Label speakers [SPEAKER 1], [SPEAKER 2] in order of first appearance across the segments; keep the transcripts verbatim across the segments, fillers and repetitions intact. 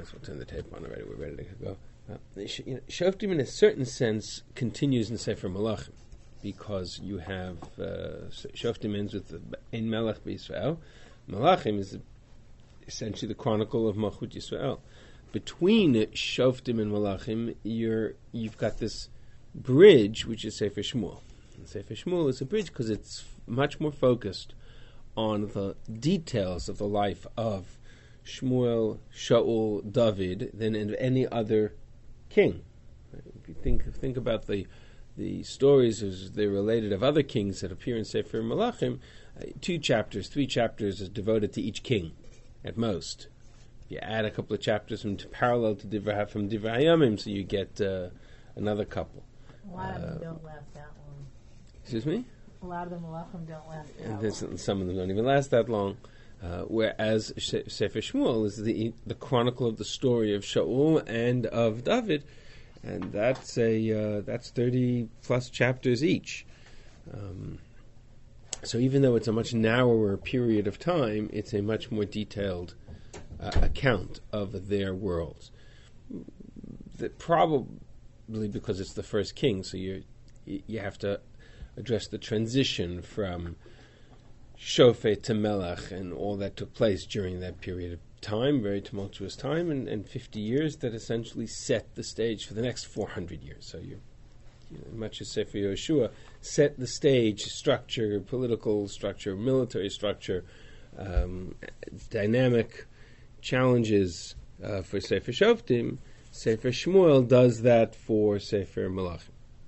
[SPEAKER 1] as well turn the tape on already. We're ready to go. Uh, you know, Shoftim, in a certain sense, continues in Sefer Malachim, because you have uh, Shoftim ends with Ein Melech B'Yisrael. Malachim is essentially the chronicle of Malchut Yisrael. Between Shoftim and Malachim, you're you've got this bridge, which is Sefer Shmuel. And Sefer Shmuel is a bridge because it's much more focused on the details of the life of Shmuel, Shaul, David than in any other king. If you think think about the the stories as they're related of other kings that appear in Sefer Malachim, uh, two chapters, three chapters is devoted to each king, at most. If you add a couple of chapters from to parallel to Divrei, from Divrei Hayamim, so you get uh, another couple.
[SPEAKER 2] A lot of them
[SPEAKER 1] Uh,
[SPEAKER 2] don't last that long.
[SPEAKER 1] Excuse me?
[SPEAKER 2] A lot of them Malachim don't last that
[SPEAKER 1] And
[SPEAKER 2] long.
[SPEAKER 1] this- some of them don't even last that long. Uh, whereas She- Sefer Shmuel is the the chronicle of the story of Shaul and of David, and that's a uh, that's thirty plus chapters each. Um, so even though it's a much narrower period of time, it's a much more detailed uh, account of their worlds. That probably because it's the first king, so you you have to address the transition from Shofet to Melech and all that took place during that period of time, very tumultuous time, and, and fifty years that essentially set the stage for the next four hundred years. So you, you know, much as Sefer Yoshua, set the stage, structure, political structure, military structure, um, dynamic challenges uh, for Sefer Shoftim. Sefer Shmuel does that for Sefer Malachim.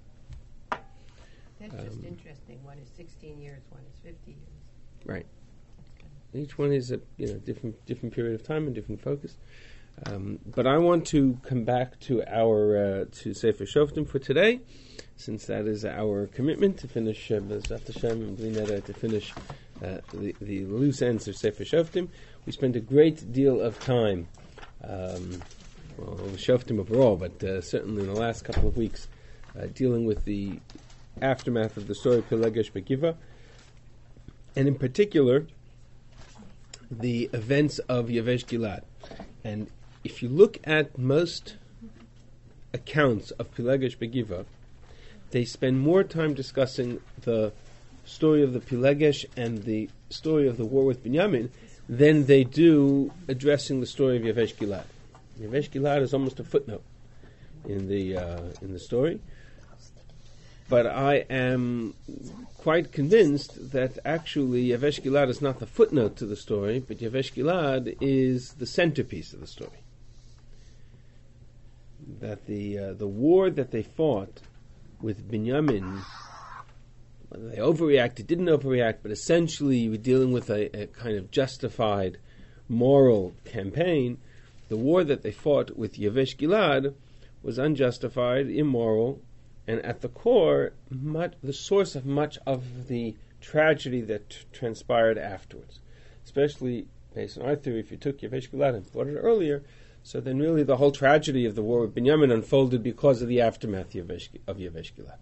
[SPEAKER 3] That's just
[SPEAKER 1] Um,
[SPEAKER 3] interesting. One is sixteen years, one is fifty years.
[SPEAKER 1] Right. Each one is a you know different different period of time and different focus. Um, but I want to come back to our uh, to Sefer Shoftim for today, since that is our commitment to finish uh, B'ezrat Hashem and Bli Neder, to finish uh, the, the loose ends of Sefer Shoftim. We spent a great deal of time, um, well, Shoftim overall, but uh, certainly in the last couple of weeks, uh, dealing with the aftermath of the story of Pilegesh Begiva, and in particular, the events of Yavesh Gilad. And if you look at most accounts of Pilegesh Begiva, they spend more time discussing the story of the Pilegesh and the story of the war with Binyamin than they do addressing the story of Yavesh Gilad. Yavesh Gilad is almost a footnote in the uh, in the story. But I am quite convinced that actually Yavesh Gilad is not the footnote to the story, but Yavesh Gilad is the centerpiece of the story. That the uh, the war that they fought with Binyamin, whether they overreacted, didn't overreact, but essentially you were dealing with a, a kind of justified moral campaign. The war that they fought with Yavesh Gilad was unjustified, immoral, and at the core, much, the source of much of the tragedy that t- transpired afterwards. Especially based on our theory, if you took Yavesh Gilad and fought it earlier, so then really the whole tragedy of the war with Binyamin unfolded because of the aftermath of Yavesh, of Yavesh Gilad.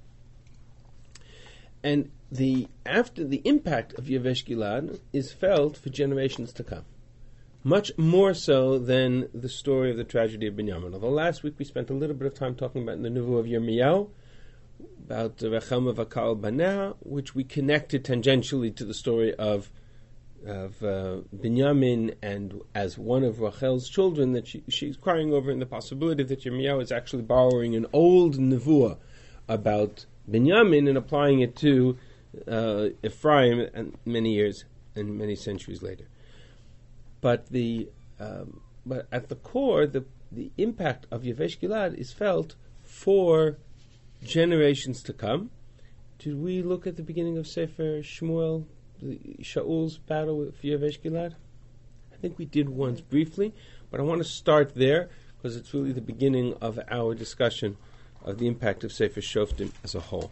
[SPEAKER 1] And the after the impact of Yavesh Gilad is felt for generations to come. Much more so than the story of the tragedy of Binyamin. Although last week we spent a little bit of time talking about the Nevuah of Yirmiyahu, about Rechem Vakal Banah, which we connected tangentially to the story of of uh, Binyamin, and as one of Rachel's children, that she, she's crying over in the possibility that Yirmiyahu is actually borrowing an old Nevuah about Binyamin and applying it to uh, Ephraim and many years and many centuries later. But the um, but at the core, the the impact of Yavesh Gilad is felt for generations to come. Did we look at the beginning of Sefer Shmuel, the Shaul's battle with Yavesh Gilad? I think we did once briefly, but I want to start there because it's really the beginning of our discussion of the impact of Sefer Shoftim as a whole.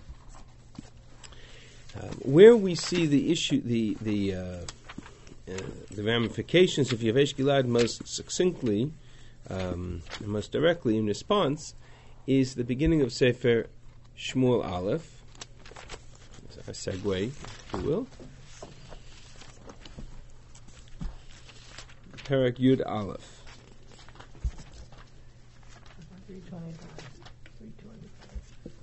[SPEAKER 1] Um, where we see the issue, the the uh, uh, the ramifications of Yavesh Gilad most succinctly, um, most directly in response, is the beginning of Sefer Shmuel Aleph, a segue, if you will. Perek Yud Aleph.
[SPEAKER 2] three twenty-five. three twenty-five.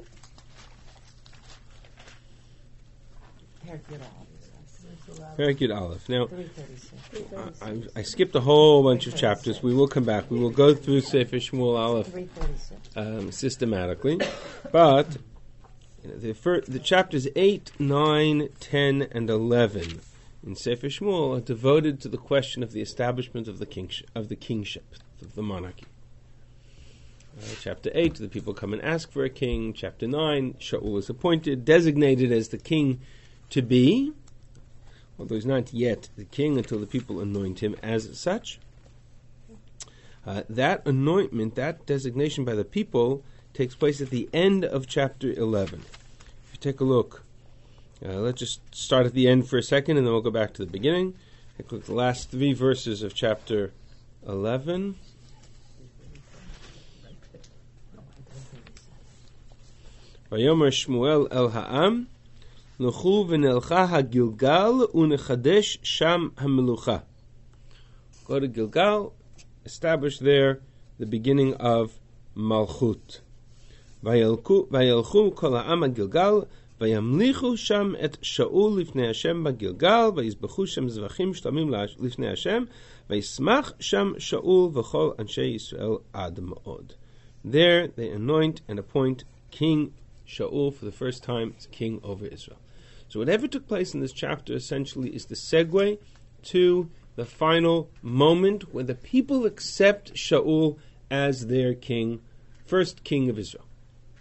[SPEAKER 3] Perek Yud Aleph.
[SPEAKER 1] Very good, Aleph. Now,
[SPEAKER 3] three thirty-six.
[SPEAKER 1] I, I skipped a whole bunch of chapters. We will come back. We will go through Sefer Shmuel Aleph
[SPEAKER 3] three thirty-six.
[SPEAKER 1] um, systematically, but you know, the fir- the chapters eight, nine, ten, and eleven in Sefer Shmuel are devoted to the question of the establishment of the kingsh- of the kingship of the monarchy. Uh, chapter eight, the people come and ask for a king. Chapter nine, Shaul is appointed, designated as the king to be, although he's not yet the king until the people anoint him as such. Uh, that anointment, that designation by the people, takes place at the end of chapter eleven. If you take a look, uh, let's just start at the end for a second, and then we'll go back to the beginning. Take a look at the last three verses of chapter eleven. Vayomer Shmuel el ha'am, Nuchu v'nelcha ha-Gilgal u'nechadesh sham ha-melucha. Go to Gilgal, establish there the beginning of Malchut. Vayelchu kol ha'am ha-Gilgal, vayamlichu sham et Shaul lifnei Hashem ba-Gilgal, vayizbechu sham zvachim shlamim lifnei Hashem, vayismach sham Shaul v'chol anshe Yisrael ad ma'od. There they anoint and appoint King Shaul for the first time as king over Israel. So whatever took place in this chapter essentially is the segue to the final moment when the people accept Shaul as their king, first king of Israel.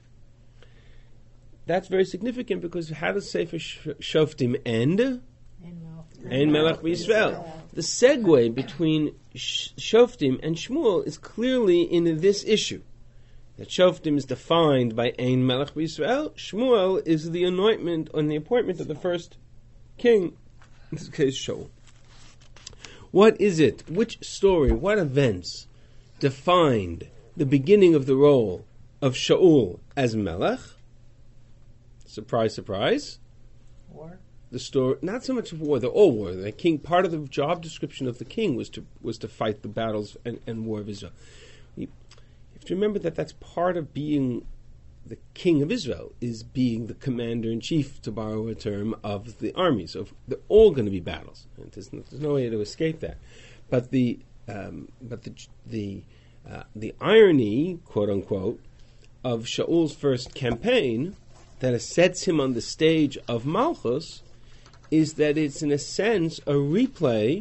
[SPEAKER 1] That's very significant because how does Sefer Shoftim end? Ein Melech B'Yisrael. The segue between Shoftim and Shmuel is clearly in this issue. That Shoftim is defined by Ein Melech B'Yisrael. Shmuel is the anointment and the appointment of the first king, in this case Shaul. What is it? Which story, what events defined the beginning of the role of Shaul as Melech? Surprise, surprise.
[SPEAKER 2] War.
[SPEAKER 1] The story, not so much of war, they're all war. The king, part of the job description of the king was to was to fight the battles and, and war of Israel. You have to remember that that's part of being the king of Israel, is being the commander-in-chief, to borrow a term, of the army. So they're all going to be battles. And there's, no, there's no way to escape that. But the um, but the the uh, the irony, quote unquote, of Shaul's first campaign that sets him on the stage of Malchus is that it's in a sense a replay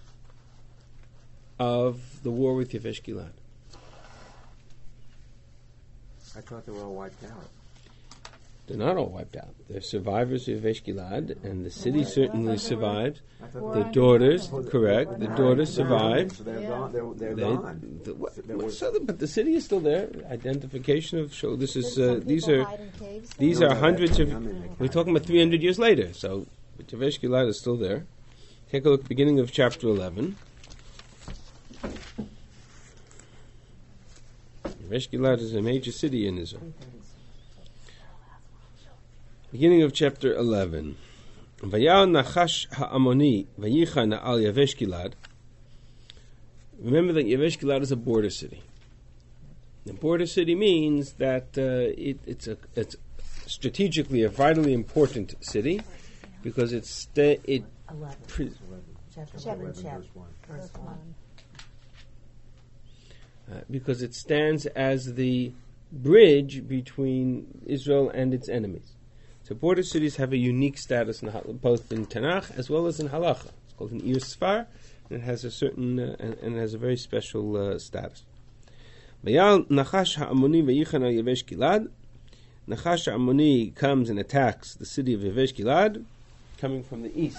[SPEAKER 1] of the war with Yavesh Gilad.
[SPEAKER 4] I thought they were all wiped out.
[SPEAKER 1] They're not all wiped out. They're survivors of Yavesh Gilad, and the city certainly survived.
[SPEAKER 4] I thought
[SPEAKER 2] War
[SPEAKER 1] The
[SPEAKER 2] on
[SPEAKER 1] daughters,
[SPEAKER 2] Gilad.
[SPEAKER 1] correct, the daughters survived.
[SPEAKER 4] So they're
[SPEAKER 2] Yeah.
[SPEAKER 4] gone. They're, they're
[SPEAKER 1] They-
[SPEAKER 4] gone.
[SPEAKER 1] the- what-
[SPEAKER 4] There was-
[SPEAKER 1] so the- but the city is still there. Identification of show. This is uh,
[SPEAKER 5] Some
[SPEAKER 1] these
[SPEAKER 5] people
[SPEAKER 1] are
[SPEAKER 5] hide in caves
[SPEAKER 1] these
[SPEAKER 5] now?
[SPEAKER 1] are hundreds of.
[SPEAKER 4] I'm in the
[SPEAKER 1] We're talking about three hundred years later. So Yavesh Gilad is still there. Take a look at the beginning of chapter eleven. Yavesh Gilad is a major city in Israel. Beginning of chapter eleven. Vayal Nachash ha'amoni vayicha na'al Yavesh Gilad. Remember that Yavesh Gilad is a border city. A border city means that uh, it, it's a it's strategically a vitally important city because it's sta- it
[SPEAKER 3] eleven.
[SPEAKER 1] pre-
[SPEAKER 3] Chapter
[SPEAKER 5] Chapter
[SPEAKER 3] eleven,
[SPEAKER 5] chapter.
[SPEAKER 3] verse one. Verse
[SPEAKER 5] First
[SPEAKER 3] one.
[SPEAKER 5] one.
[SPEAKER 1] uh, because it stands as the bridge between Israel and its enemies. So border cities have a unique status in, hal- both in Tanakh as well as in Halacha. It's called an Ir Sfar, and it has a certain uh, and, and it has a very special uh, status. Vayal Nachash ha'amoni vayichana Yavesh Gilad. Nachash ha'amoni comes and attacks the city of Yavesh Gilad, coming from the east.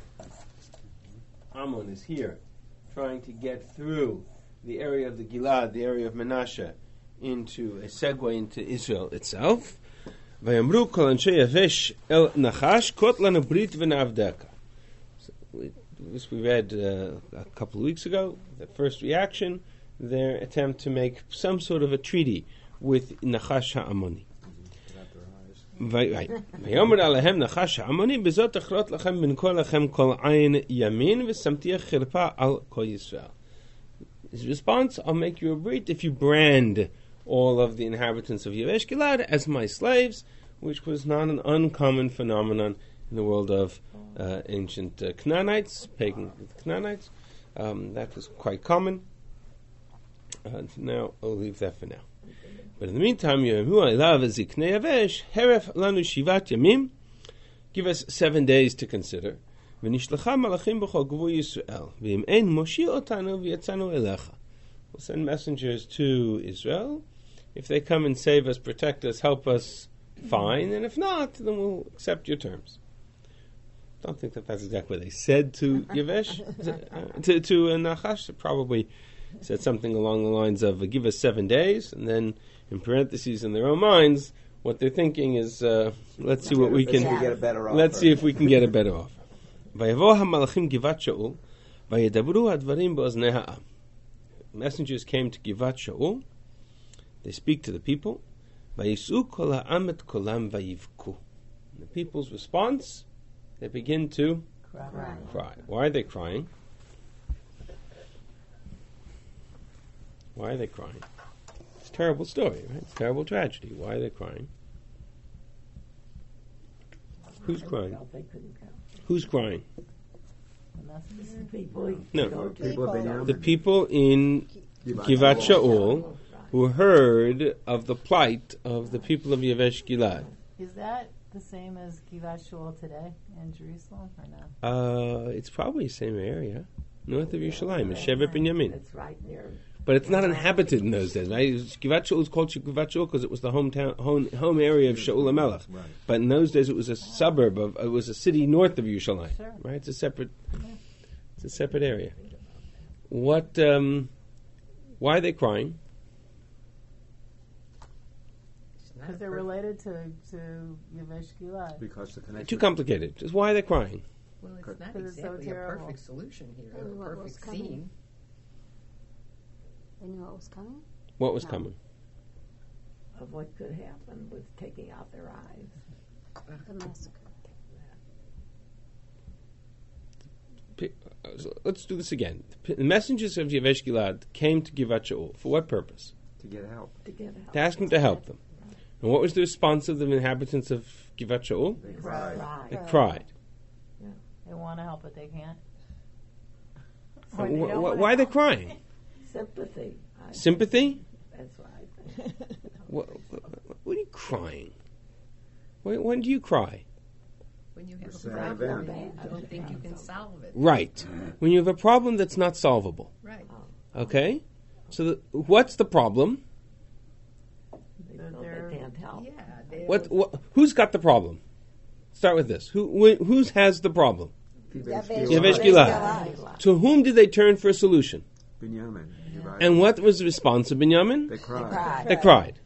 [SPEAKER 1] Ammon is here, trying to get through the area of the Gilad, the area of Menashe, into a segue into Israel itself. Vayamru kol anshe Yavesh el Nachash kot lana brit v'navdeka. So we- This we read uh, a couple of weeks ago. The first reaction, their attempt to make some sort of a treaty with Nachash ha'amoni. Vay- right. Vayomer alehem Nachash ha'amoni bezot achrot lachem min kol lachem kol ayin yamin v'samtiach chirpa al kol Yisrael. His response: I'll make you a brit if you brand all of the inhabitants of Yavesh Gilad as my slaves, which was not an uncommon phenomenon in the world of uh, ancient uh, Canaanites, pagan Canaanites. Um, that was quite common. Uh, now, I'll leave that for now. But in the meantime, Yehu Elav Ziknei Yavesh, Heref Lanu Shivat Yamim, give us seven days to consider. V'nishlacha malachim b'chol gvul Yisrael, v'im ein moshi otanu v'yatzanu elecha. We'll send messengers to Israel. If they come and save us, protect us, help us, fine. And if not, then we'll accept your terms. Don't think that that's exactly what they said to Yavesh, uh, to, to uh, Nachash. They probably said something along the lines of, uh, give us seven days, and then in parentheses in their own minds, what they're thinking is, uh, let's see what we can,
[SPEAKER 4] Let's see if we get a better offer.
[SPEAKER 1] let's see if we can get a better offer. Vayavo ha-malachim Givat Shaul, vayedabru advarim ba'oznei ha'am. Messengers came to Givat Shaul. They speak to the people. Vayisu kol ha'am et kolam vayivku. The people's response, they begin to
[SPEAKER 3] Cry.
[SPEAKER 1] cry. Why are they crying? Why are they crying? It's a terrible story, right? It's a terrible tragedy. Why are they crying? Who's crying?
[SPEAKER 2] Felt they couldn't count.
[SPEAKER 1] Who's crying?
[SPEAKER 2] The people.
[SPEAKER 1] No.
[SPEAKER 2] go to-
[SPEAKER 4] People of Binyamin.
[SPEAKER 1] The people in Givat Shaul who heard of the plight of the people of Yavesh Gilad.
[SPEAKER 5] Is that the same as Givat Shaul today in Jerusalem, or no?
[SPEAKER 1] Uh, it's probably the same area, north of Yerushalayim, it's Shevet Binyamin.
[SPEAKER 2] It's right near.
[SPEAKER 1] But it's not inhabited in those days, right? Givat Shaul is called Givat Shaul because it was the hometown, home, home area of Shaul HaMelech.
[SPEAKER 4] Right.
[SPEAKER 1] But in those days, it was a suburb of, it was a city north of Yerushalayim,
[SPEAKER 5] Sure.
[SPEAKER 1] right? It's a separate, it's a separate area. What? Um, why are they crying?
[SPEAKER 5] Because they're related to, to Yavesh Gilad.
[SPEAKER 4] Because the connection.
[SPEAKER 1] Too complicated. Just why are they crying?
[SPEAKER 6] Well, it's not
[SPEAKER 5] Because it's so
[SPEAKER 6] exactly a
[SPEAKER 5] terrible.
[SPEAKER 6] perfect solution here,
[SPEAKER 3] And
[SPEAKER 6] a
[SPEAKER 3] what was
[SPEAKER 6] perfect
[SPEAKER 3] coming?
[SPEAKER 6] scene.
[SPEAKER 3] They knew what was coming?
[SPEAKER 1] What was
[SPEAKER 3] No.
[SPEAKER 1] coming?
[SPEAKER 2] Of what could happen with taking out their eyes.
[SPEAKER 3] The massacre.
[SPEAKER 1] P- uh, so let's do this again. P- The messengers of Yavesh Gilad came to Givat Shaul. For what purpose?
[SPEAKER 4] To get help.
[SPEAKER 2] To get out.
[SPEAKER 1] To ask him to help them. And what was the response of the inhabitants of Givat Shaul?
[SPEAKER 2] They
[SPEAKER 4] cried.
[SPEAKER 2] cried.
[SPEAKER 1] They cried.
[SPEAKER 5] They want to help, but they can't.
[SPEAKER 1] Uh,
[SPEAKER 5] Or they
[SPEAKER 1] wh-
[SPEAKER 5] don't
[SPEAKER 1] wh-
[SPEAKER 5] wanna
[SPEAKER 1] why are they
[SPEAKER 5] help.
[SPEAKER 1] crying?
[SPEAKER 2] Sympathy. I-
[SPEAKER 1] Sympathy?
[SPEAKER 2] That's what I think.
[SPEAKER 1] What, what are you crying? When, when do you cry?
[SPEAKER 6] When you have
[SPEAKER 4] It's
[SPEAKER 6] a
[SPEAKER 4] an
[SPEAKER 6] problem,
[SPEAKER 4] event.
[SPEAKER 6] you don't think you can solve it.
[SPEAKER 1] Right. When you have a problem that's not solvable.
[SPEAKER 6] Right.
[SPEAKER 1] Okay? So the, what's the problem?
[SPEAKER 2] They
[SPEAKER 5] They're-
[SPEAKER 2] feel
[SPEAKER 5] they're-
[SPEAKER 2] they can't help.
[SPEAKER 6] Yeah. they-
[SPEAKER 1] What, what? Who's got the problem? Start with this. Who wh- who's has the problem?
[SPEAKER 3] Yavesh
[SPEAKER 1] Yavesh Gilad. To whom did they turn for a solution?
[SPEAKER 4] Binyamin. Right.
[SPEAKER 1] And what was the response of Binyamin?
[SPEAKER 4] They cried.
[SPEAKER 3] cried.
[SPEAKER 1] They cried.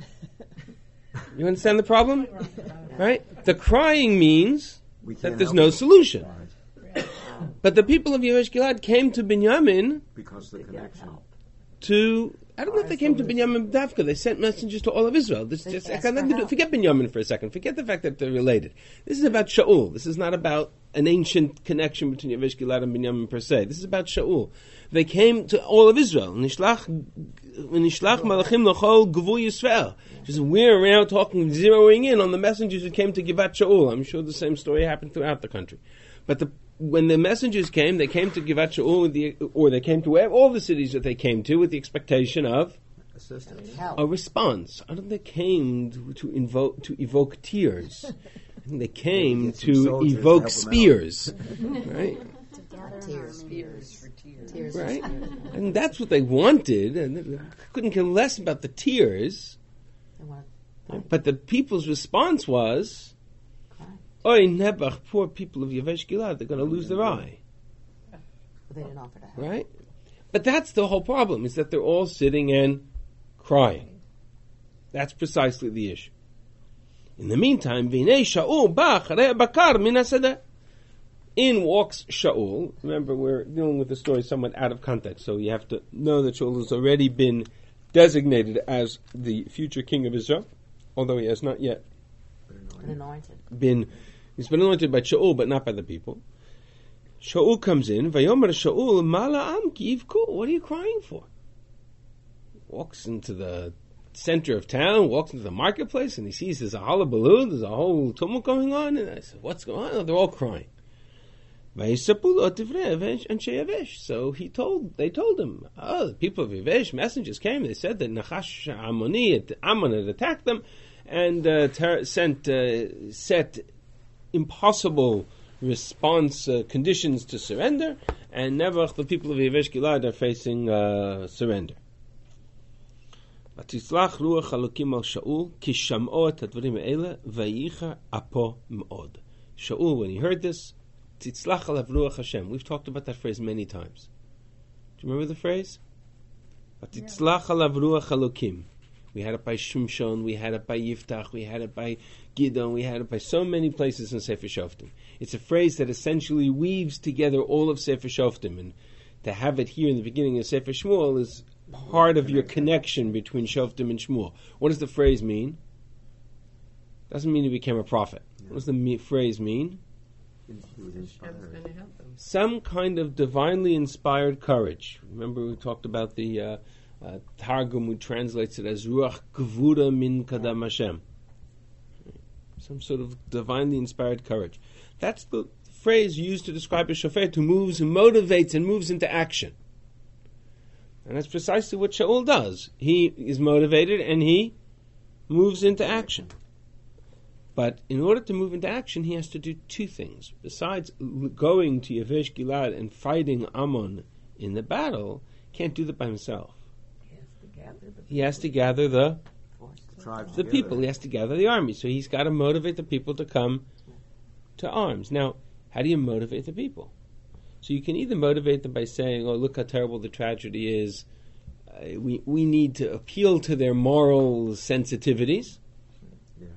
[SPEAKER 1] You understand the problem? Right? The crying means
[SPEAKER 4] We
[SPEAKER 1] that
[SPEAKER 4] can't
[SPEAKER 1] there's
[SPEAKER 4] help
[SPEAKER 1] no
[SPEAKER 4] it.
[SPEAKER 1] solution.
[SPEAKER 4] Right.
[SPEAKER 1] But the people of Yavesh Gilad came to Binyamin
[SPEAKER 4] Because the
[SPEAKER 2] To get
[SPEAKER 4] connection.
[SPEAKER 2] help.
[SPEAKER 1] to, I don't know if they came to Binyamin Dafka, they sent messengers to all of Israel. This
[SPEAKER 3] They
[SPEAKER 1] just,
[SPEAKER 3] asked
[SPEAKER 1] I can't
[SPEAKER 3] for
[SPEAKER 1] do-
[SPEAKER 3] help.
[SPEAKER 1] forget Binyamin for a second. Forget the fact that they're related. This is about Shaul. This is not about an ancient connection between Yavesh Gilad and Binyamin per se. This is about Shaul. They came to all of Israel. Nishlach Nishlach malachim l'chol gvul Yisrael. Just we're around talking, zeroing in on the messengers who came to Givat Shaul. I'm sure the same story happened throughout the country. But the, when the messengers came, they came to Givat Shaul, with the, or they came to all the cities that they came to with the expectation of
[SPEAKER 4] Assistance.
[SPEAKER 3] Help.
[SPEAKER 1] a response. I don't think they came to, to invoke to evoke tears. I think they came
[SPEAKER 4] Get some
[SPEAKER 1] to
[SPEAKER 4] soldiers to
[SPEAKER 1] evoke
[SPEAKER 4] help 'em out.
[SPEAKER 1] spears, right?
[SPEAKER 3] To gather an
[SPEAKER 6] Tears,
[SPEAKER 3] army.
[SPEAKER 6] fears for tears.
[SPEAKER 3] Tears.
[SPEAKER 1] Right? And that's what they wanted, and they couldn't care less about the tears.
[SPEAKER 3] They want
[SPEAKER 1] But the people's response was,
[SPEAKER 3] to cry.
[SPEAKER 1] "Oy Nebuch, poor people of Yavesh Gilad, they're going to lose their eye."
[SPEAKER 3] But they didn't offer to help.
[SPEAKER 1] Right? But that's the whole problem, is that they're all sitting and crying. That's precisely the issue. In the meantime, V'nei Shaul ba acharei bakar min hasadeh. In walks Shaul. Remember, we're dealing with the story somewhat out of context, so you have to know that Shaul has already been designated as the future king of Israel, although he has not yet
[SPEAKER 3] And anointed.
[SPEAKER 1] been, he's been anointed by Shaul, but not by the people. Shaul comes in, Vayomer Shaul, Mala am ki yivku. What are you crying for? Walks into the center of town, walks into the marketplace, and he sees there's a hullabaloo, there's a whole tumult going on, and I said, what's going on? They're all crying. So he told, they told him, oh, the people of Yavesh, messengers came, they said that Nachash Ammoni, Ammon had attacked them, and uh, ter- sent, uh, set impossible response uh, conditions to surrender, and never the people of Yavesh Gilad are facing uh, surrender. ותצלח רוח אלוקים על שאול, כי שמעו את הדברים האלה, וייחר אפו מאוד. Shaul, when he heard this, תצלח עליו רוח Hashem. We've talked about that phrase many times. Do you remember the phrase? ותצלח עליו רוח אלוקים. We had it by Shimshon, we had it by Yiftach, we had it by Gidon, we had it by so many places in Sefer Shoftim. It's a phrase that essentially weaves together all of Sefer Shoftim, and to have it here in the beginning of Sefer Shmuel is part of your connection between Shoftim and Shmuel. What does the phrase mean? Doesn't mean he became a prophet. What does the me- phrase mean?
[SPEAKER 4] He was
[SPEAKER 6] Hashem's
[SPEAKER 4] inspired.
[SPEAKER 6] going to help them.
[SPEAKER 1] Some kind of divinely inspired courage. Remember we talked about the uh, uh, Targum, who translates it as Ruach Gvura min Kadam Hashem. Some sort of divinely inspired courage. That's the phrase used to describe a shofet who moves, who motivates and moves into action. And that's precisely what Shaul does. He is motivated and he moves into action. But in order to move into action, he has to do two things. Besides going to Yavesh Gilad and fighting Ammon in the battle, he can't do that by himself.
[SPEAKER 2] He has to gather the
[SPEAKER 1] He has to gather the,
[SPEAKER 4] The tribes
[SPEAKER 1] the
[SPEAKER 4] together.
[SPEAKER 1] people. He has to gather the army. So he's got to motivate the people to come to arms. Now, how do you motivate the people? So you can either motivate them by saying, oh, look how terrible the tragedy is. Uh, we, we need to appeal to their moral sensitivities.
[SPEAKER 4] Yeah.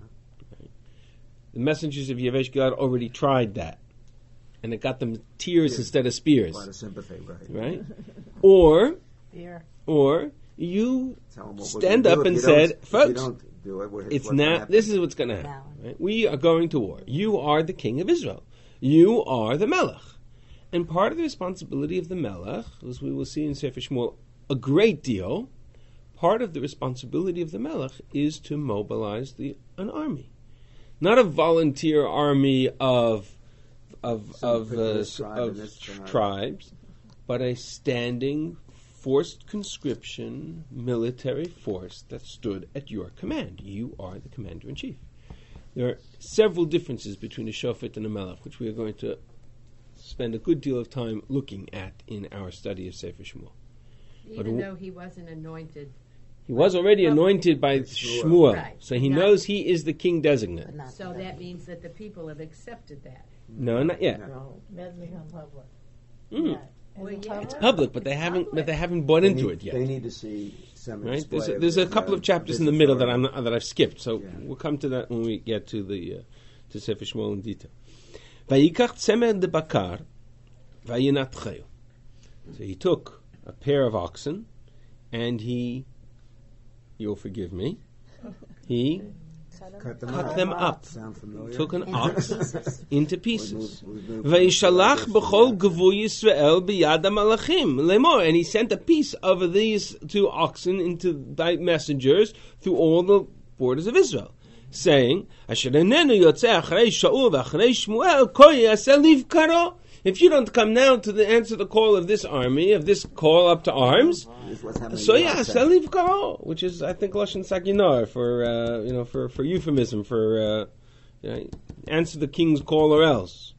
[SPEAKER 1] The messengers of Yavesh Gilad already tried that. And it got them tears
[SPEAKER 4] Yeah.
[SPEAKER 1] instead of
[SPEAKER 4] A
[SPEAKER 1] spears.
[SPEAKER 4] lot of sympathy, right?
[SPEAKER 1] Right? Or,
[SPEAKER 5] Fear.
[SPEAKER 1] or you
[SPEAKER 4] Tell 'em what we're
[SPEAKER 1] stand
[SPEAKER 4] gonna
[SPEAKER 1] up
[SPEAKER 4] do. If
[SPEAKER 1] and
[SPEAKER 4] you
[SPEAKER 1] said,
[SPEAKER 4] don't- if
[SPEAKER 1] folks,
[SPEAKER 4] you don't do it, what-
[SPEAKER 1] it's
[SPEAKER 4] what's gonna
[SPEAKER 1] not,
[SPEAKER 4] happen?
[SPEAKER 1] this is what's going to happen.
[SPEAKER 3] Now.
[SPEAKER 1] Right? We are going to war. You are the king of Israel. You are the Melech. And part of the responsibility of the Melech, as we will see in Sefer Shmuel a great deal, part of the responsibility of the Melech is to mobilize the an army. Not a volunteer army of of
[SPEAKER 4] Some
[SPEAKER 1] of, uh,
[SPEAKER 4] particular
[SPEAKER 1] s-
[SPEAKER 4] tribe
[SPEAKER 1] of
[SPEAKER 4] in this tribe.
[SPEAKER 1] tribes, but a standing forced conscription military force that stood at your command. You are the commander-in-chief. There are several differences between a shofet and a melech, which we are going to spend a good deal of time looking at in our study of Sefer Shmuel. But
[SPEAKER 6] Even
[SPEAKER 1] wh-
[SPEAKER 6] though he wasn't anointed.
[SPEAKER 1] He was already
[SPEAKER 6] Well,
[SPEAKER 1] anointed by
[SPEAKER 4] Shmuel.
[SPEAKER 1] Shmuel,
[SPEAKER 6] Right.
[SPEAKER 1] so he
[SPEAKER 6] Not-
[SPEAKER 1] knows he is the king designate.
[SPEAKER 3] But not
[SPEAKER 6] So
[SPEAKER 3] the-
[SPEAKER 6] that means that the people have accepted that.
[SPEAKER 1] No, not yet.
[SPEAKER 2] No.
[SPEAKER 5] That's become public.
[SPEAKER 1] Mm.
[SPEAKER 5] Yeah.
[SPEAKER 6] Well,
[SPEAKER 5] Is it
[SPEAKER 6] yeah.
[SPEAKER 5] public?
[SPEAKER 1] Public, but they
[SPEAKER 6] It's
[SPEAKER 1] haven't.
[SPEAKER 6] public.
[SPEAKER 1] But they haven't bought
[SPEAKER 4] They
[SPEAKER 1] into
[SPEAKER 4] need-
[SPEAKER 1] it yet.
[SPEAKER 4] They need to see some
[SPEAKER 1] Right?
[SPEAKER 4] display
[SPEAKER 1] There's a,
[SPEAKER 4] of
[SPEAKER 1] there's a
[SPEAKER 4] the,
[SPEAKER 1] couple
[SPEAKER 4] uh,
[SPEAKER 1] of chapters in
[SPEAKER 4] this
[SPEAKER 1] the middle that
[SPEAKER 4] authority.
[SPEAKER 1] I'm that I've skipped, so
[SPEAKER 4] Yeah.
[SPEAKER 1] we'll come to that when we get to the uh, to Sefer Shmuel in detail. Vayikach tzemer de bakar, vayinatcheu. So he took a pair of oxen, and he, you'll forgive me, he
[SPEAKER 4] Cut them
[SPEAKER 1] cut
[SPEAKER 4] up.
[SPEAKER 1] them up.
[SPEAKER 4] Sound familiar?
[SPEAKER 1] Took an
[SPEAKER 3] Into
[SPEAKER 1] ox
[SPEAKER 3] pieces.
[SPEAKER 1] into
[SPEAKER 4] We
[SPEAKER 1] pieces.
[SPEAKER 4] moved- we moved
[SPEAKER 1] Vayishalach
[SPEAKER 4] from-
[SPEAKER 1] b'chol gevul Yisrael b'yad malachim lemor, and he sent a piece of these two oxen into thy messengers through all the borders of Israel, saying, "Asher enenu yotzei achrei Shaul v'achrei Shmuel ko yaseh livkaro." If you don't come now to the answer the call of this army, of this call up to arms,
[SPEAKER 4] This is what's happening
[SPEAKER 1] so
[SPEAKER 4] in
[SPEAKER 1] yeah,
[SPEAKER 4] Gaza.
[SPEAKER 1] seliv karo, which is I think lashon saginar for uh, you know for, for euphemism for uh, you know, answer the king's call or else.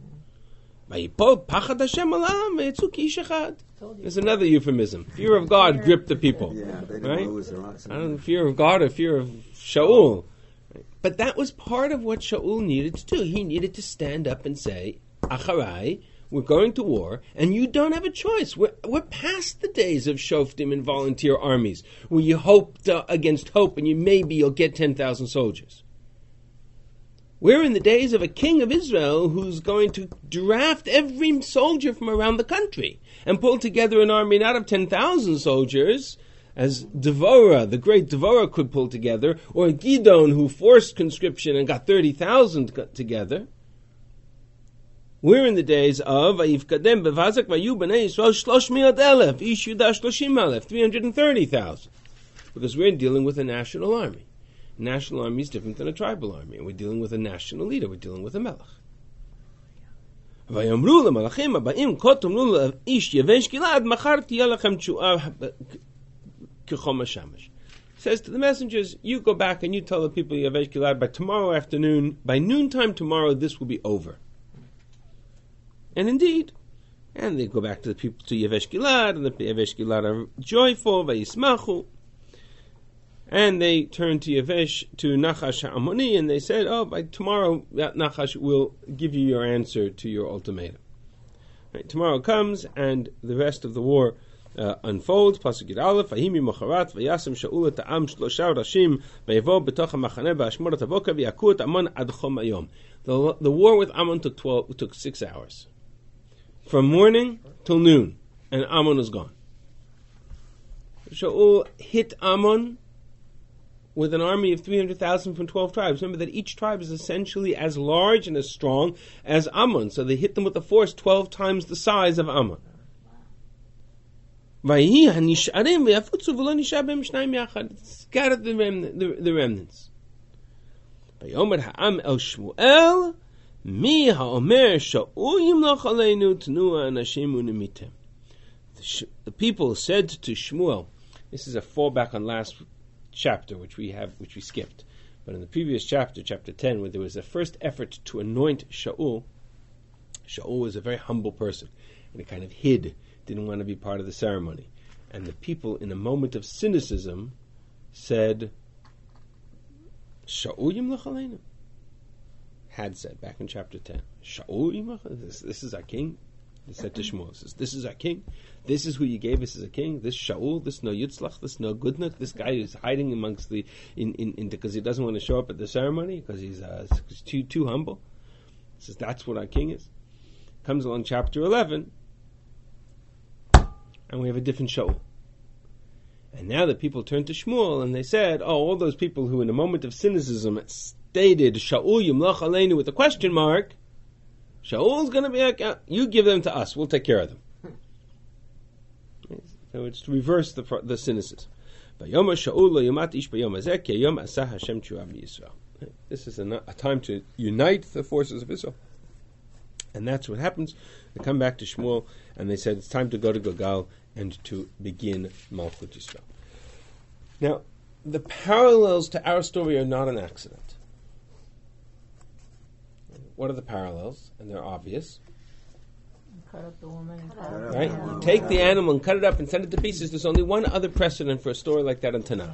[SPEAKER 1] Vayipol pachad Hashem alam v'yitzu ki'ish echad. There's another euphemism. Fear of God gripped the people.
[SPEAKER 4] Yeah, they didn't
[SPEAKER 1] Right?
[SPEAKER 4] lose their oxen.
[SPEAKER 1] I don't know, fear of God or fear of Shaul. But that was part of what Shaul needed to do. He needed to stand up and say, Acharai, we're going to war, and you don't have a choice. We're, we're past the days of shoftim and volunteer armies, where you hope to, against hope, and you maybe you'll get ten thousand soldiers. We're in the days of a king of Israel who's going to draft every soldier from around the country and pull together an army not of ten thousand soldiers, as Devorah, the great Devorah, could pull together, or Gidon, who forced conscription and got thirty thousand together. We're in the days of Vayivkadem bevazak vayu b'nei Yisrael shlosh mi'at elef, ish yudah shloshim elef, three hundred and thirty thousand. because we're dealing with a national army. A national army is different than a tribal army, and we're dealing with a national leader. We're dealing with a melech. ויאמרו למלאכים הבאים, כה תאמרו לאיש יבש גלעד, מחר תהיה לכם תשועה כחום השמש. Says to the messengers, you go back and you tell the people of Yavesh Gilad, by tomorrow afternoon, by noontime tomorrow, this will be over. And indeed, and they go back to the people to Yavesh Gilad, and the Yavesh Gilad are joyful, vayismachu, and they turn to Yavesh, to Nachash HaAmoni, and they said, oh, by tomorrow, Nachash will give you your answer to your ultimatum. Right, tomorrow comes, and the rest of the war Uh, unfolds. Pasuk Yud Aleph. Vayimi mocharat vayasem Shaul et ha'am shlosha rashim vayavo betoch ha'machaneh ba'ashmorat ha'boker v'yaku et Ammon ad chom hayom. The the war with Ammon took twelve took six hours, from morning till noon, and Ammon was gone. Shaul hit Ammon with an army of three hundred thousand from twelve tribes. Remember that each tribe is essentially as large and as strong as Ammon, so they hit them with a force twelve times the size of Ammon. Vayhi hanish'arim v'yafutzu v'lo nish'ar b'hem shnayim yachad. Scattered the, rem- the, the remnants. Vayomer ha'am el Shmuel, mi ha'omer sha'u yimloch aleinu t'nua anashim unimitem. The people said to Shmuel, this is a fallback on last chapter, which we have, which we skipped. But in the previous chapter, chapter ten, where there was a first effort to anoint Shaul, Shaul was a very humble person, and he kind of hid, didn't want to be part of the ceremony. And the people, in a moment of cynicism, said, Shaul yimloch aleinu. Had said, back in chapter ten, Shaul yimloch aleinu. This, this is our king. They said to Shmuel, says, this is our king. This is who you gave us as a king. This Shaul, this no Yitzlach, this no Goodnut, this guy who's hiding amongst the, in, in, in, because he doesn't want to show up at the ceremony, because he's, uh, he's too, too humble. He says, that's what our king is. Comes along chapter eleven, and we have a different Shaul. And now the people turn to Shmuel, and they said, oh, all those people who in a moment of cynicism stated, Shaul yimloch aleinu with a question mark, Shaul's going to be, a, you give them to us, we'll take care of them. So it's to reverse the, the cynicism. This is a, a time to unite the forces of Israel. And that's what happens. They come back to Shmuel, and they said it's time to go to Gilgal and to begin Malchut Yisrael. Now, the parallels to our story are not an accident. What are the parallels? And they're obvious.
[SPEAKER 5] Cut up the woman and cut
[SPEAKER 4] up
[SPEAKER 5] up
[SPEAKER 1] Right?
[SPEAKER 5] the animal.
[SPEAKER 1] You take the animal and cut it up and send it to pieces. There's only one other precedent for a story like that in Tanakh.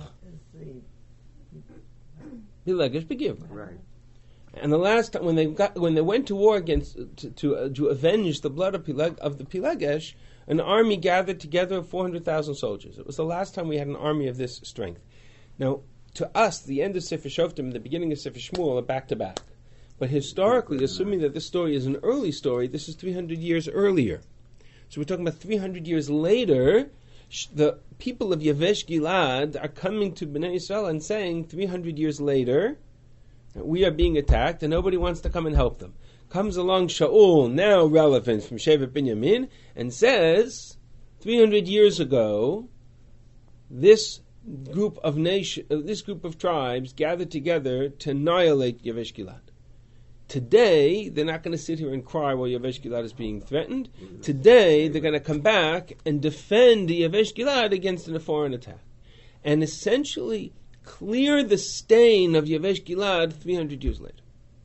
[SPEAKER 1] Pilegesh Begiv.
[SPEAKER 4] Right.
[SPEAKER 1] And the last time when they got when they went to war against to to, uh, to avenge the blood of Pileg, of the Pilegesh, an army gathered together of four hundred thousand soldiers. It was the last time we had an army of this strength. Now, to us, the end of Sefer Shoftim and the beginning of Sefer Shmuel are back to back. But historically, assuming that this story is an early story, this is three hundred years earlier. So we're talking about three hundred years later. Sh- the people of Yavesh Gilad are coming to Bnei Yisrael and saying, three hundred years later, we are being attacked and nobody wants to come and help them. Comes along Shaul, now relevant from Shevet Binyamin, and says, three hundred years ago, this group of nation, uh, this group of tribes gathered together to annihilate Yavesh Gilad. Today, they're not going to sit here and cry while Yavesh Gilad is being threatened. Today, they're going to come back and defend Yavesh Gilad against a foreign attack. And essentially clear the stain of Yavesh Gilad three hundred years later.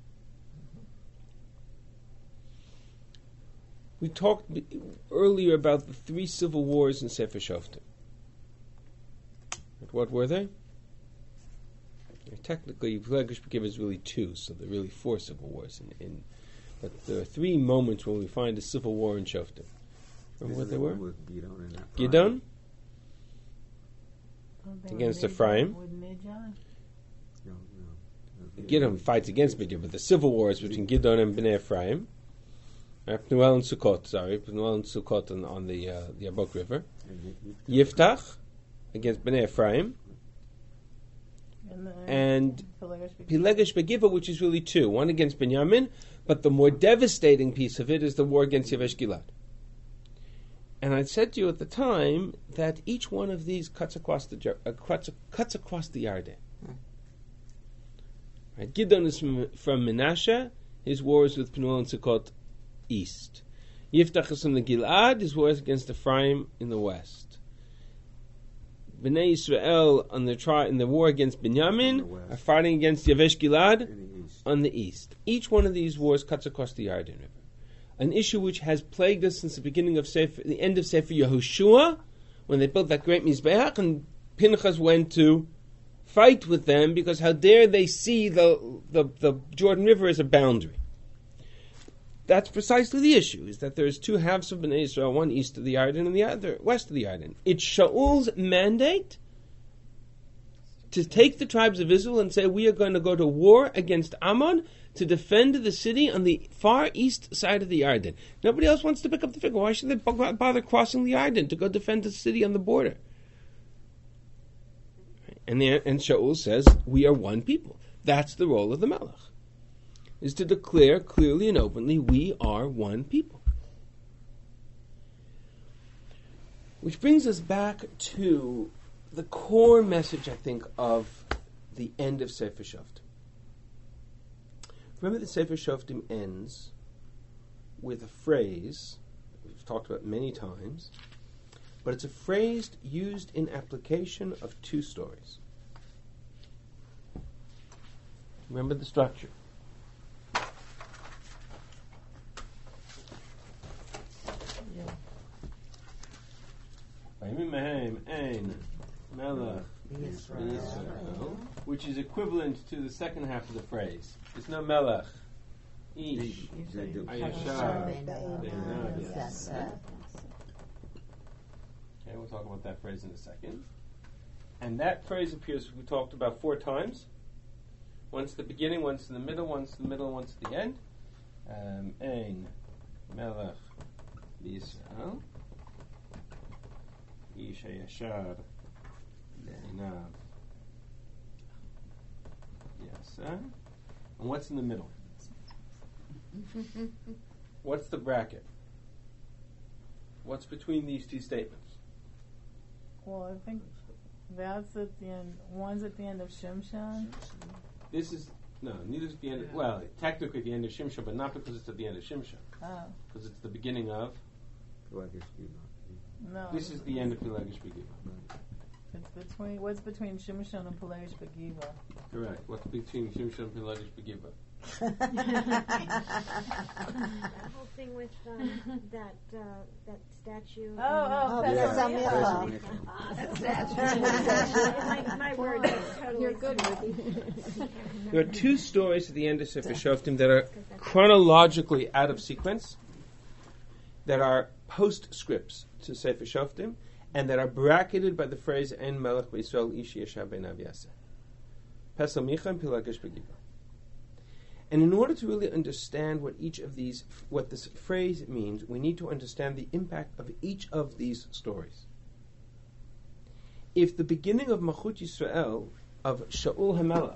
[SPEAKER 1] We talked earlier about the three civil wars in Sefer Shoftim. What were they? Technically, Pilegesh Begiv is really two, so there are really four civil wars. In, in, but there are three moments when we find a civil war in Shoftim. Remember what they were?
[SPEAKER 4] With Gidon and that
[SPEAKER 1] Gidon
[SPEAKER 5] Something
[SPEAKER 1] against
[SPEAKER 5] with
[SPEAKER 1] Ephraim.
[SPEAKER 5] With Midian.
[SPEAKER 4] No, no.
[SPEAKER 1] Gidon fights against Midian, but the civil war is between Gidon and Bnei Ephraim. Uh, Pnuel and Sukkot, sorry, Pnuel and Sukkot on, on the uh, the Yabok River. Yiftach against Bnei Ephraim.
[SPEAKER 5] And, the,
[SPEAKER 1] And
[SPEAKER 5] Pilegesh Begiv.
[SPEAKER 1] Pilegesh Begiva, which is really two. One against Binyamin, but the more devastating piece of it is the war against Yavesh Gilad. And I said to you at the time that each one of these cuts across the Jer- uh, cuts, cuts across the Yarden.
[SPEAKER 3] Hmm.
[SPEAKER 1] Right? Gidon is from, from Menashe. His wars with Penuel and Sukkot east. Yiftach is from the Gilad. His wars against Ephraim in the west. Bnei Yisrael on the tri- in the war against Binyamin are fighting against Yavesh Gilad
[SPEAKER 4] In the east.
[SPEAKER 1] on the east. Each one of these wars cuts across the Yarden River. An issue which has plagued us since the beginning of Sefer, the end of Sefer Yehoshua, when they built that great Mizbeach, and Pinchas went to fight with them because how dare they see the, the, the Jordan River as a boundary. That's precisely the issue, is that there's two halves of Bnei Israel, one east of the Yarden and the other west of the Yarden. It's Shaul's mandate to take the tribes of Israel and say, we are going to go to war against Ammon to defend the city on the far east side of the Yarden. Nobody else wants to pick up the figure. Why should they b- bother crossing the Yarden to go defend the city on the border? And, the, and Shaul says, we are one people. That's the role of the Melech, is to declare clearly and openly, we are one people. Which brings us back to the core message, I think, of the end of Sefer Shoftim. Remember that Sefer Shoftim ends with a phrase we've talked about many times, but it's a phrase used in application of two stories. Remember the structure. Which is equivalent to the second half of the phrase. It's no melech. Ish. Ayashar.
[SPEAKER 3] Yes.
[SPEAKER 1] Okay, we'll talk about that phrase in a second. And that phrase appears, we talked about four times. Once at the beginning, once in the middle, once in the middle, once at the end. Um, Ein melech Yisrael. Ish Ayashar. Le'inav. Yes, sir. And what's in the middle? What's the bracket? What's between these two statements?
[SPEAKER 5] Well, I think that's at the end. One's at the end of Shimshon.
[SPEAKER 1] This is, no, neither is at the end of, well, technically the end of Shimshon, but not because it's at the end of Shimshon.
[SPEAKER 5] Oh.
[SPEAKER 1] Because it's the beginning of,
[SPEAKER 5] No.
[SPEAKER 1] this is the end of Pelagish Begiva.
[SPEAKER 5] It's between, what's between Shimshon and Pelagish Begiva?
[SPEAKER 1] Correct. What's between Shimshon and Pelagish Begiva?
[SPEAKER 7] That whole thing with um, that uh, that statue.
[SPEAKER 5] Oh, oh,
[SPEAKER 3] Oh,
[SPEAKER 5] Pesach
[SPEAKER 3] Pesach
[SPEAKER 5] Mitzvah.
[SPEAKER 7] my, my word is totally.
[SPEAKER 3] You're good,
[SPEAKER 7] Ruthie.
[SPEAKER 1] There are two stories at the end of Sefer Shoftim that are chronologically out of sequence, that are postscripts to Sefer Shoftim, and that are bracketed by the phrase "En Melech B'Yisrael Ish Yeshav Beinav Yaseh." Pesach Micha and Pelagish Begiva. And in order to really understand what each of these, what this phrase means, we need to understand the impact of each of these stories. If the beginning of Malchut Yisrael, of Shaul HaMelech,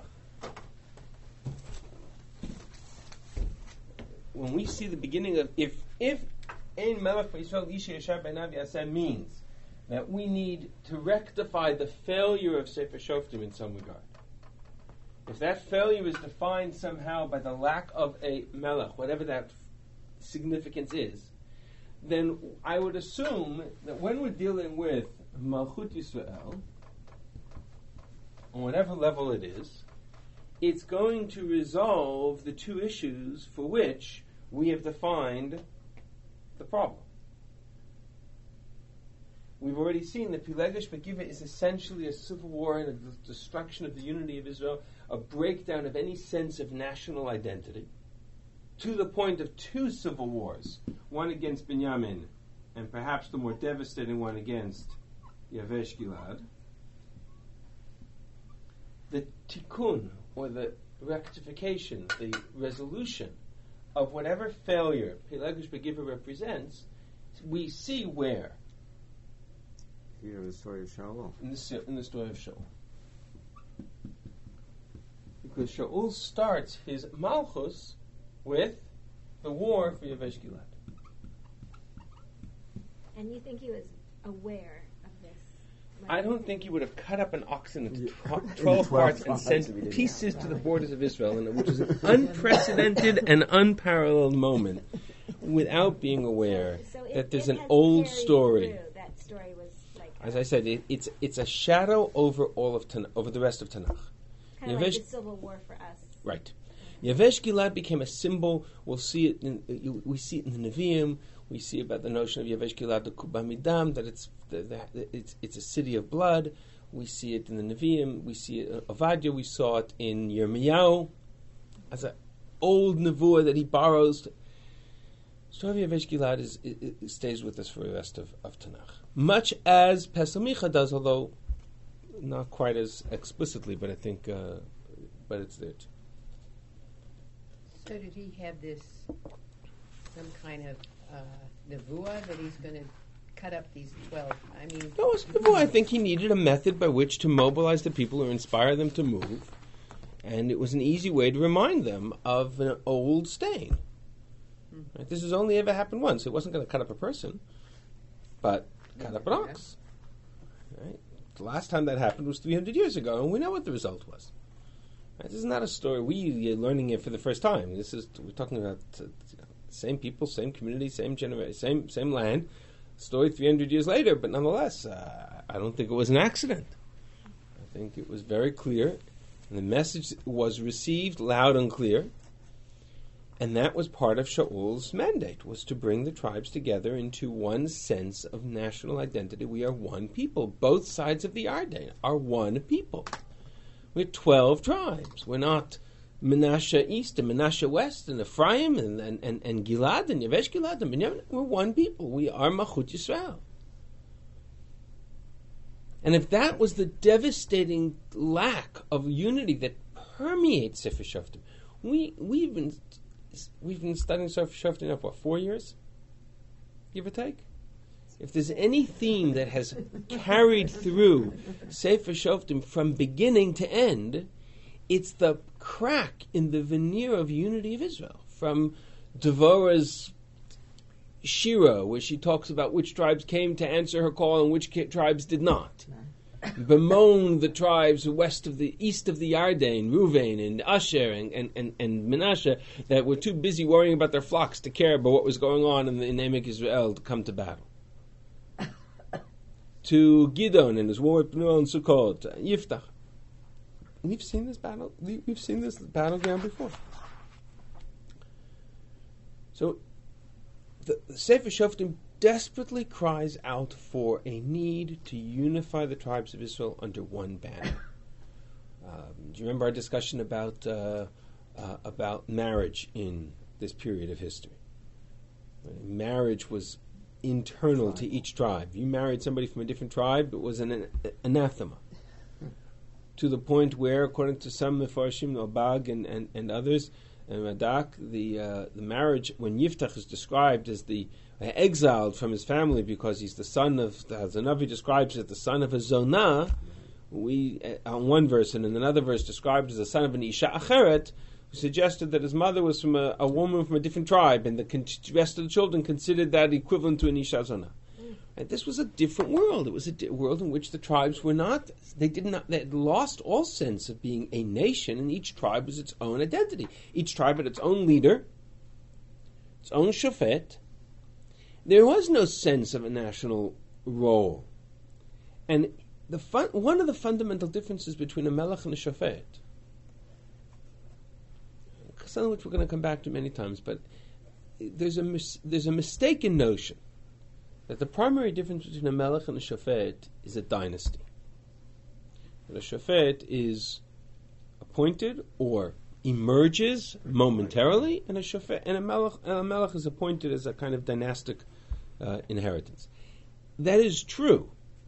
[SPEAKER 1] when we see the beginning of, if if Ein Melech B'Yisrael Ish Yeshav Beinav Yaseh means that we need to rectify the failure of Sefer Shoftim in some regard, if that failure is defined somehow by the lack of a melech, whatever that f- significance is, then I would assume that when we're dealing with Malchut Yisrael, on whatever level it is, it's going to resolve the two issues for which we have defined the problem. We've already seen that Pelagish Begiva is essentially a civil war and a d- destruction of the unity of Israel, a breakdown of any sense of national identity, to the point of two civil wars, one against Binyamin, and perhaps the more devastating one against Yavesh Gilad. The tikkun, or the rectification, the resolution of whatever failure Pelagish Begiva represents, we see where?
[SPEAKER 4] Here in the story of Shaul.
[SPEAKER 1] In the, in the story of Shaul. Because Shaul starts his Malchus with the war for Yavesh Gilad.
[SPEAKER 7] And you think he was aware of this? when-
[SPEAKER 1] I don't think he would have cut up an oxen into
[SPEAKER 4] Yeah.
[SPEAKER 1] tw-
[SPEAKER 4] Into
[SPEAKER 1] twelve
[SPEAKER 4] twelve
[SPEAKER 1] parts and
[SPEAKER 4] parts if he
[SPEAKER 1] sent
[SPEAKER 4] didn't.
[SPEAKER 1] pieces to the borders of Israel, and which is an unprecedented and unparalleled moment, without being aware
[SPEAKER 7] So it-
[SPEAKER 1] that there's
[SPEAKER 7] it
[SPEAKER 1] an
[SPEAKER 7] has
[SPEAKER 1] old
[SPEAKER 7] carried
[SPEAKER 1] story.
[SPEAKER 7] through. That story was like
[SPEAKER 1] As I said, it, it's it's a shadow over all of Tan- over the rest of Tanakh.
[SPEAKER 7] kind of like
[SPEAKER 1] Yavesh-
[SPEAKER 7] the Civil War for us.
[SPEAKER 1] Right. Yavesh Gilad became a symbol. We'll see it. In, you- we see it in the Nevi'im. We see about the notion of Yavesh Gilad, the Kubamidam, that it's the, the, it's it's a city of blood. We see it in the Nevi'im. We see it in Avadia. We saw it in Yirmiyahu as an old nevuah that he borrows. The story of Yavesh Gilad is, it, it stays with us for the rest of, of Tanakh, much as Pesach Micha does, although not quite as explicitly. But I think, uh, but it's there too.
[SPEAKER 6] So did he have this, some kind of uh, nevuah that he's going to cut up these twelve? I mean,
[SPEAKER 1] No, it's before. I think he needed a method by which to mobilize the people or inspire them to move, and it was an easy way to remind them of an old stain. Right? This has only ever happened once. It wasn't going to cut up a person, but cut up an ox. Right? The last time that happened was three hundred years ago, and we know what the result was. Right? This is not a story we are learning it for the first time. This is we're talking about uh, you know, same people, same community, same generation, same same land. Story three hundred years later, but nonetheless, uh, I don't think it was an accident. I think it was very clear, and the message was received loud and clear, and that was part of Shaul's mandate, was to bring the tribes together into one sense of national identity. We are one people. Both sides of the Yarden are one people. We're twelve tribes. We're not Menashe East and Menashe West and Ephraim and, and, and, and Gilad and Yavesh Gilad and Binyamin. We're one people. We are Machut Yisrael. And if that was the devastating lack of unity that permeates Sefer Shoftim, we we've been we've been studying Sefer Shoftim now for what, four years, give or take. If there's any theme that has carried through Sefer Shoftim from beginning to end, it's the crack in the veneer of unity of Israel. From Devorah's Shira, where she talks about which tribes came to answer her call and which ca- tribes did not. Bemoan the tribes west of the east of the Yarden, Ruvain and Asher and, and, and, and Menashe, that were too busy worrying about their flocks to care about what was going on in, the, in Emek Israel to come to battle. To Gidon and his war with Pnuel and Sukkot, Yiftach. We've seen this battle. We've seen this battleground before. So, the, the Sefer Shoftim desperately cries out for a need to unify the tribes of Israel under one banner. Um, do you remember our discussion about uh, uh, about marriage in this period of history? Uh, marriage was internal to each tribe. You married somebody from a different tribe, it was an, an anathema. To the point where, according to some Mefarshim, Obag and, and, and others, and Radak, the uh, the marriage, when Yiftach is described as the uh, exiled from his family because he's the son of, as the Navi describes it, the son of a Zonah, we, uh, on one verse, and in another verse described as the son of an Isha Acheret, who suggested that his mother was from a, a woman from a different tribe, and the con- rest of the children considered that equivalent to an Isha Zonah. And this was a different world. It was a di- world in which the tribes were not, they did not, they had lost all sense of being a nation, and each tribe was its own identity. Each tribe had its own leader, its own shofet. There was no sense of a national role. And the fun, one of the fundamental differences between a melech and a shofet, something which we're going to come back to many times, but there's a mis- there's a mistaken notion that the primary difference between a melech and a shofet is a dynasty. That a shofet is appointed or emerges momentarily, and a shofet and a melech and a melech is appointed as a kind of dynastic uh, inheritance. That is true,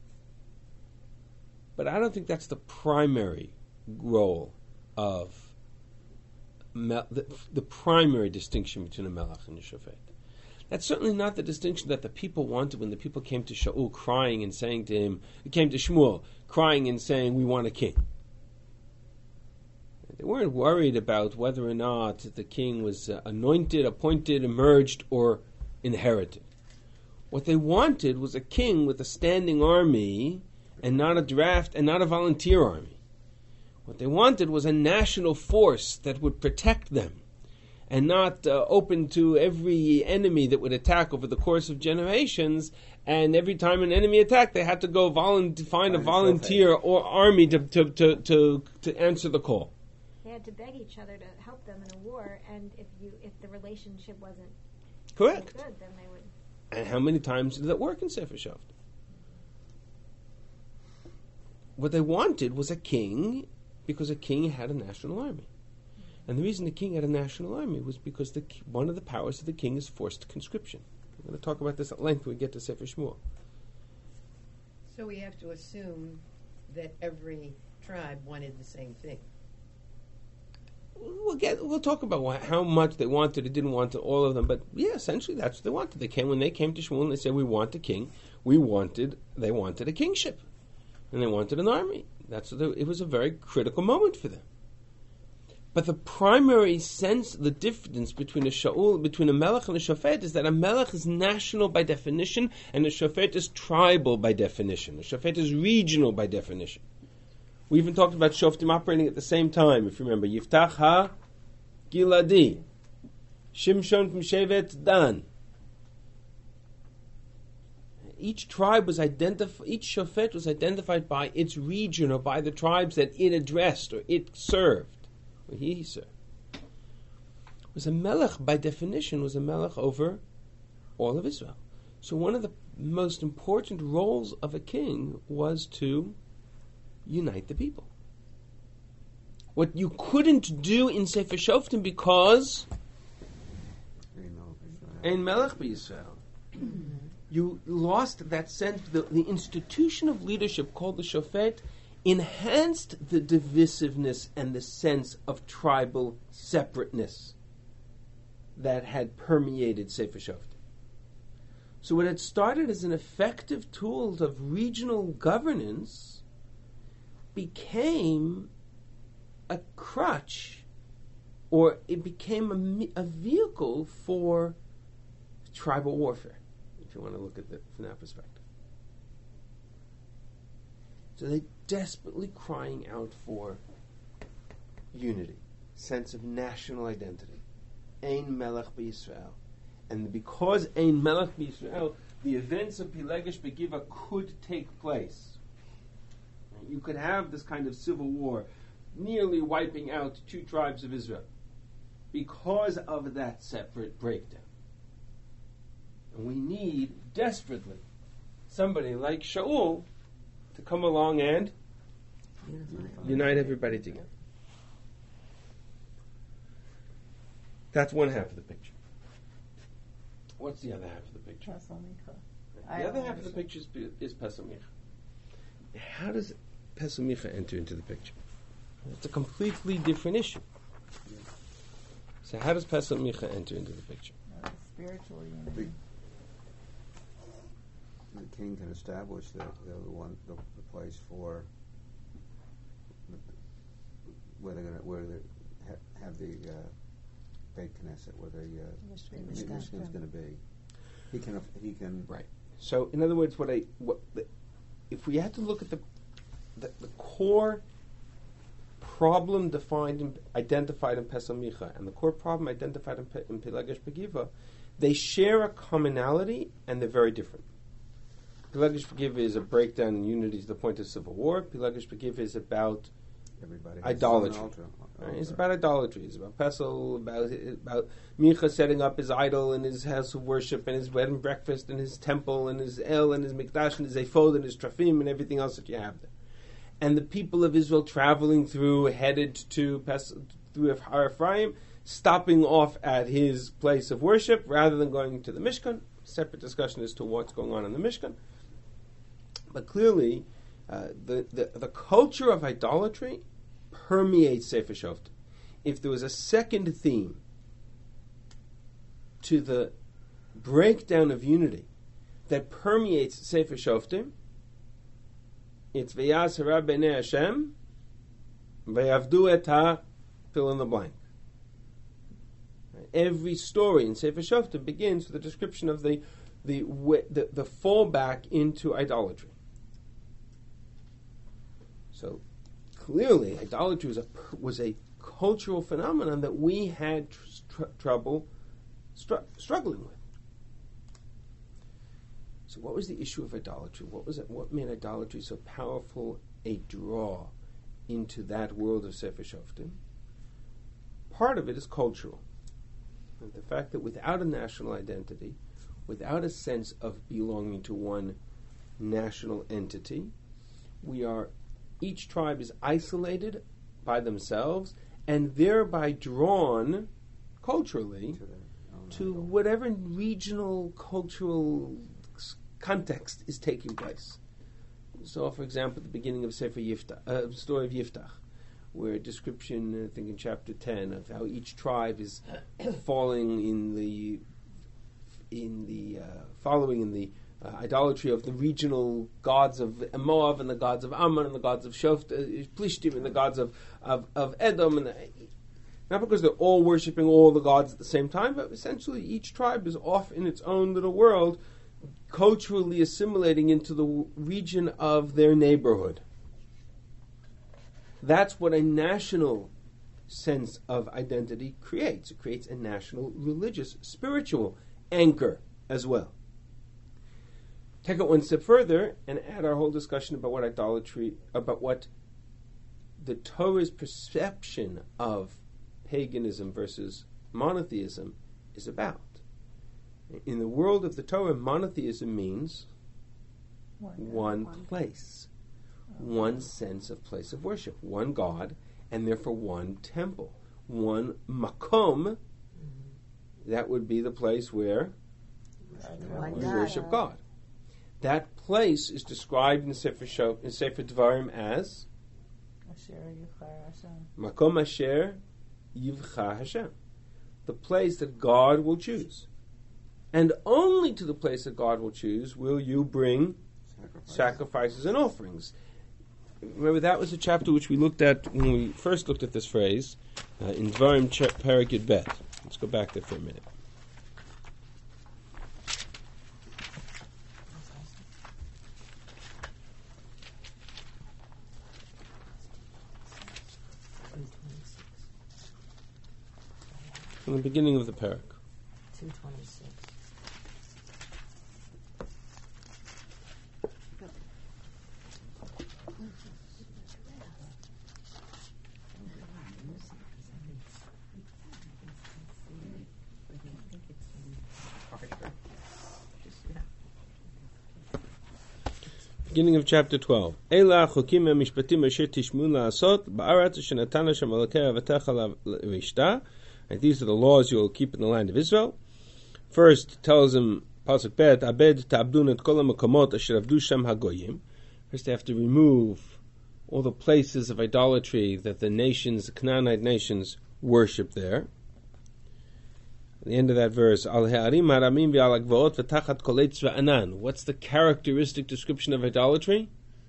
[SPEAKER 1] but I don't think that's the primary role of mel- the, the primary distinction between a melech and a shofet. That's certainly not the distinction that the people wanted when the people came to Shaul crying and saying to him, came to Shmuel crying and saying, we want a king. They weren't worried about whether or not the king was uh, anointed, appointed, emerged, or inherited. What they wanted was a king with a standing army and not a draft and not a volunteer army. What they wanted was a national force that would protect them and not uh, open to every enemy that would attack over the course of generations. And every time an enemy attacked, they had to go volun- find a volunteer or army to, to, to, to, to answer the call.
[SPEAKER 7] They had to beg each other to help them in a war, and if you if the relationship wasn't
[SPEAKER 1] Correct.
[SPEAKER 7] good, then they would.
[SPEAKER 1] And how many times did that work in Sefer Shoftim? What they wanted was a king, because a king had a national army. And the reason the king had a national army was because the, one of the powers of the king is forced conscription. We're going to talk about this at length when we get to Sefer Shmuel.
[SPEAKER 6] So we have to assume that every tribe wanted the same thing.
[SPEAKER 1] We'll get. We'll talk about why, how much they wanted or didn't want to, all of them. But yeah, essentially that's what they wanted. They came when they came to Shmuel and they said, "We want a king." We wanted. They wanted a kingship, and they wanted an army. That's what they, it was a very critical moment for them. But the primary sense, the difference between a Shaul, between a Melech and a Shofet, is that a Melech is national by definition, and a Shofet is tribal by definition. A Shofet is regional by definition. We even talked about Shoftim operating at the same time. If you remember, Yiftach ha Giladi, Shimshon from Shevet Dan. Each tribe was identified. Each Shofet was identified by its region or by the tribes that it addressed or it served. He served. Was a melech by definition was a melech over all of Israel. So one of the most important roles of a king was to unite the people. What you couldn't do in Sefer Shoftim because Ein Melech b'Yisrael, you lost that sense. The, the institution of leadership called the Shofet enhanced the divisiveness and the sense of tribal separateness that had permeated Sefer Shoftim. So what had started as an effective tool of regional governance became a crutch, or it became a, a vehicle for tribal warfare, if you want to look at it from that perspective. So they desperately crying out for unity, sense of national identity. Ein Melech b'Yisrael. And because Ein Melech b'Yisrael, the events of Pilegesh Begiva could take place. You could have this kind of civil war, nearly wiping out two tribes of Israel, because of that separate breakdown. And we need, desperately, somebody like Shaul to come along and Unify. unite everybody together. That's one half of the picture. What's the other half of the picture?
[SPEAKER 5] Pesach
[SPEAKER 1] The other half of the picture is, is Pesach Micha. How does Pesach Micha enter into the picture? It's a completely different issue. So how does Pesach Micha enter into the picture?
[SPEAKER 5] Uh, spiritual unity.
[SPEAKER 4] The king can establish the, the one the, the place for the, where they're going to where they ha, have the uh, Beit Knesset, where the uh, Mishkan is going to be. He can he can
[SPEAKER 1] right. So in other words, what I what the, if we had to look at the the, the core problem defined and identified in Pesach Micha and the core problem identified in, Pe- in Pilegesh Begiva, they share a commonality and they're very different. Pilegesh Begiva is a breakdown in unity to the point of civil war. Pilegesh Begiva is about
[SPEAKER 4] everybody
[SPEAKER 1] idolatry.
[SPEAKER 4] Altar,
[SPEAKER 1] right? It's about idolatry. It's about Pesach, about about Micha setting up his idol and his house of worship and his bed and breakfast and his temple and his El and his Mikdash and his Ephod and his Trafim and everything else that you have there. And the people of Israel traveling through, headed to Pesach, through Har Ephraim, stopping off at his place of worship rather than going to the Mishkan. Separate discussion as to what's going on in the Mishkan. But clearly, uh, the, the the culture of idolatry permeates Sefer Shoftim. If there was a second theme to the breakdown of unity that permeates Sefer Shoftim, it's V'yas hara b'nei Hashem v'yavdu et ha fill in the blank. Every story in Sefer Shoftim begins with a description of the the, wi- the the fallback into idolatry. So clearly, idolatry was a was a cultural phenomenon that we had tr- trouble str- struggling with. So, what was the issue of idolatry? What was it? What made idolatry so powerful a draw into that world of Sefer Shoftim? Part of it is cultural. And the fact that without a national identity, without a sense of belonging to one national entity, we are, each tribe is isolated by themselves and thereby drawn culturally
[SPEAKER 4] To their own
[SPEAKER 1] to
[SPEAKER 4] idol.
[SPEAKER 1] whatever regional cultural s- context is taking place. So, for example, at the beginning of Sefer Yiftach, uh, story of Yiftach, where a description, I think in chapter ten, of how each tribe is falling in the in the uh, following in the uh, idolatry of the regional gods of Moab and the gods of Ammon and the gods of Shoft, uh, Plishtim and the gods of, of, of Edom, and the, not because they're all worshipping all the gods at the same time, but essentially each tribe is off in its own little world, culturally assimilating into the w- region of their neighborhood. That's what a national sense of identity creates. It creates a national, religious, spiritual anchor as well. Take it one step further and add our whole discussion about what idolatry, about what the Torah's perception of paganism versus monotheism is about. In the world of the Torah, monotheism means
[SPEAKER 5] One,
[SPEAKER 1] one place, one sense of place of worship, one God, and therefore one temple, one makom. That would be the place where
[SPEAKER 3] One
[SPEAKER 1] we
[SPEAKER 3] God.
[SPEAKER 1] worship God. That place is described in Sefer Shoftim, in Sefer Devarim as
[SPEAKER 5] Asher Yivchar Hashem.
[SPEAKER 1] makom asher yivcha Hashem, the place that God will choose. And only to the place that God will choose will you bring
[SPEAKER 4] Sacrifice.
[SPEAKER 1] sacrifices and offerings. Remember, that was a chapter which we looked at when we first looked at this phrase uh, in Dvarim Ch- Perek Yud Bet. Let's go back there for a minute. From the beginning of the Perek.
[SPEAKER 3] two twenty-six.
[SPEAKER 1] Beginning of chapter twelve. Ela chokim mishpatim asher tishmun la'asot ba'aretz asher natan Hashem Elokei avatecha l'rishta. And these are the laws you will keep in the land of Israel. First, tells him pasuk bet abed ta'abdun et kol hamakomot asher avdu shem hagoyim. First, they have to remove all the places of idolatry that the nations, the Canaanite nations, worship there. At the end of that verse, Al ha'arim haramim ve'al ha'gvaot v'tachat kol eitz ve'anan. What's the characteristic description of idolatry?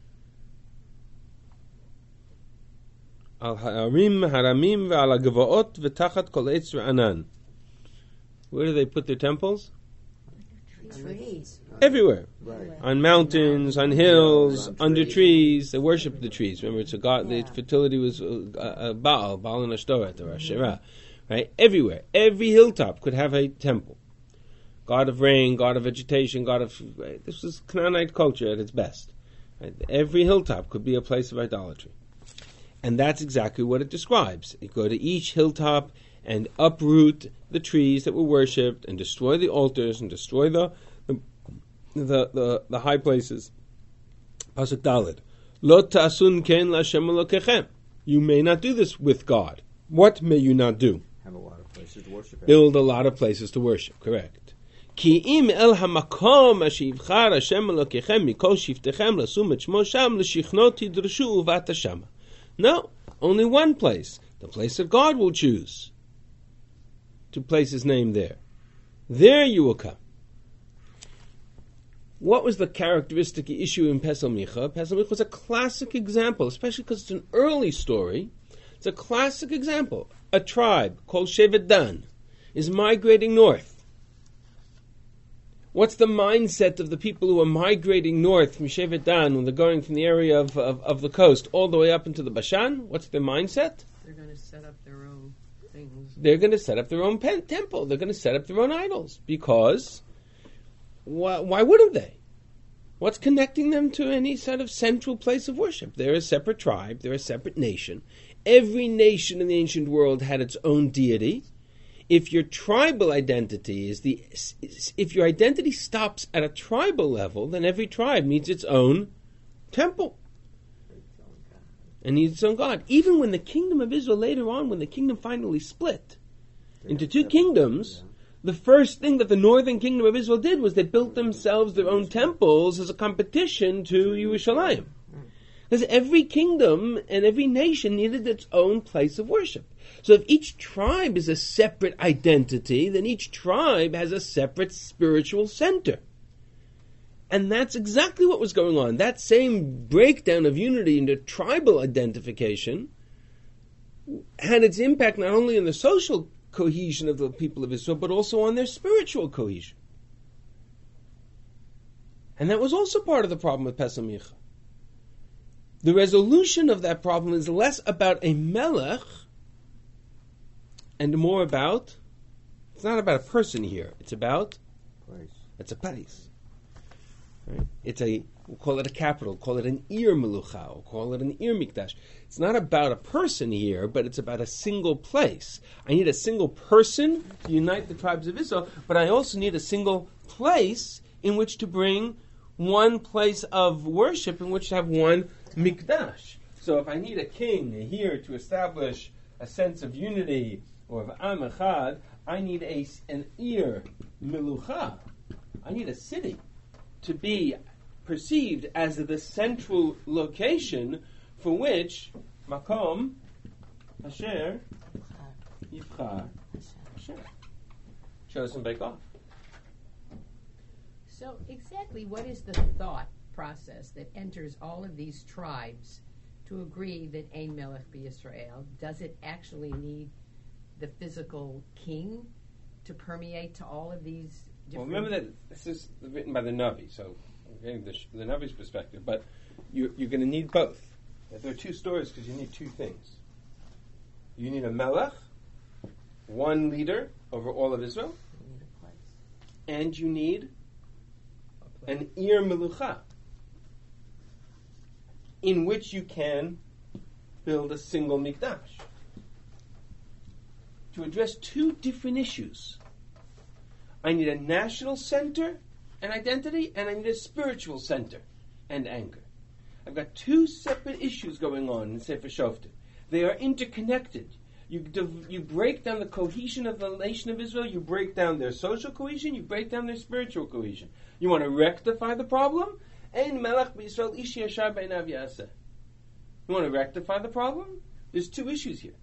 [SPEAKER 1] Al ha'arim haramim ve'al ha'gvaot v'tachat kol eitz ve'anan. Where do they put their temples?
[SPEAKER 3] Trees.
[SPEAKER 1] Everywhere.
[SPEAKER 4] Right.
[SPEAKER 1] On mountains, on hills,
[SPEAKER 4] On
[SPEAKER 1] under
[SPEAKER 4] trees.
[SPEAKER 1] trees. They worship the trees. Remember, it's a god.
[SPEAKER 3] Yeah.
[SPEAKER 1] The fertility was uh, uh, Baal, Baal and Ashtoreth, or Asherah. Right? Everywhere. Every hilltop could have a temple. God of rain, God of vegetation, God of... Right? This was Canaanite culture at its best. Right? Every hilltop could be a place of idolatry. And that's exactly what it describes. You go to each hilltop and uproot the trees that were worshipped and destroy the altars and destroy the the the, the, the high places. Pasuk Daled. Lo ta'asun ken l'Hashem Elokechem. You may not do this with God. What may you not do?
[SPEAKER 4] Have a lot of places to worship at.
[SPEAKER 1] Build a lot of places to worship. Correct. Ki im el hamakom asher yivchar Hashem Elokechem mikol shiftechem lasum et shmo sham l'shichnot tidrshu uvat shama. No, only one place. The place that God will choose to place His name there. There you will come. What was the characteristic issue in Pesel Micha? Pesel Micha was a classic example, especially because it's an early story. It's a classic example. A tribe called Shevet Dan is migrating north. What's the mindset of the people who are migrating north from Shevet Dan when they're going from the area of, of, of the coast all the way up into the Bashan? What's their mindset?
[SPEAKER 6] They're going to set up their own things.
[SPEAKER 1] They're going to set up their own pen- temple. They're going to set up their own idols. Because why, why wouldn't they? What's connecting them to any sort of central place of worship? They're a separate tribe. They're a separate nation. Every nation in the ancient world had its own deity. If your tribal identity is the, if your identity stops at a tribal level, then every tribe needs its own temple and needs its own God. Even when the kingdom of Israel later on, when the kingdom finally split into two kingdoms, the first thing that the northern kingdom of Israel did was they built themselves their own temples as a competition to Yerushalayim. Because every kingdom and every nation needed its own place of worship. So if each tribe is a separate identity, then each tribe has a separate spiritual center. And that's exactly what was going on. That same breakdown of unity into tribal identification had its impact not only on the social cohesion of the people of Israel, but also on their spiritual cohesion. And that was also part of the problem with Pesach Micha. The resolution of that problem is less about a melech and more about, it's not about a person here, it's about,
[SPEAKER 4] Place.
[SPEAKER 1] it's a place. Right? It's a, we'll call it a capital, call it an Ir Melucha, we'll call it an Ir Mikdash. It's not about a person here, but it's about a single place. I need a single person to unite the tribes of Israel, but I also need a single place in which to bring one place of worship, in which to have one Mikdash. So if I need a king here to establish a sense of unity or of Am Echad, I need a, an Ir Melucha. I need a city to be perceived as the central location for which Makom Asher Yivchar Hashem chosen by God.
[SPEAKER 6] So exactly what is the thought process that enters all of these tribes to agree that Ein Melech B'Yisrael? Does it actually need the physical king to permeate to all of these different...
[SPEAKER 1] Well, remember that this is written by the Navi, so I'm getting the, the Navi's perspective, but you, you're going to need both. There are two stories because you need two things. You need a Melech, one leader over all of Israel, and you need an Ir Melucha, in which you can build a single Mikdash. To address two different issues. I need a national center and identity, and I need a spiritual center and anchor. I've got two separate issues going on in Sefer Shoftim. They are interconnected. You, div- you break down the cohesion of the nation of Israel, you break down their social cohesion, you break down their spiritual cohesion. You want to rectify the problem? Ein melech b'Yisrael ish yashar beinav yaseh. You want to rectify the problem? There's two issues here.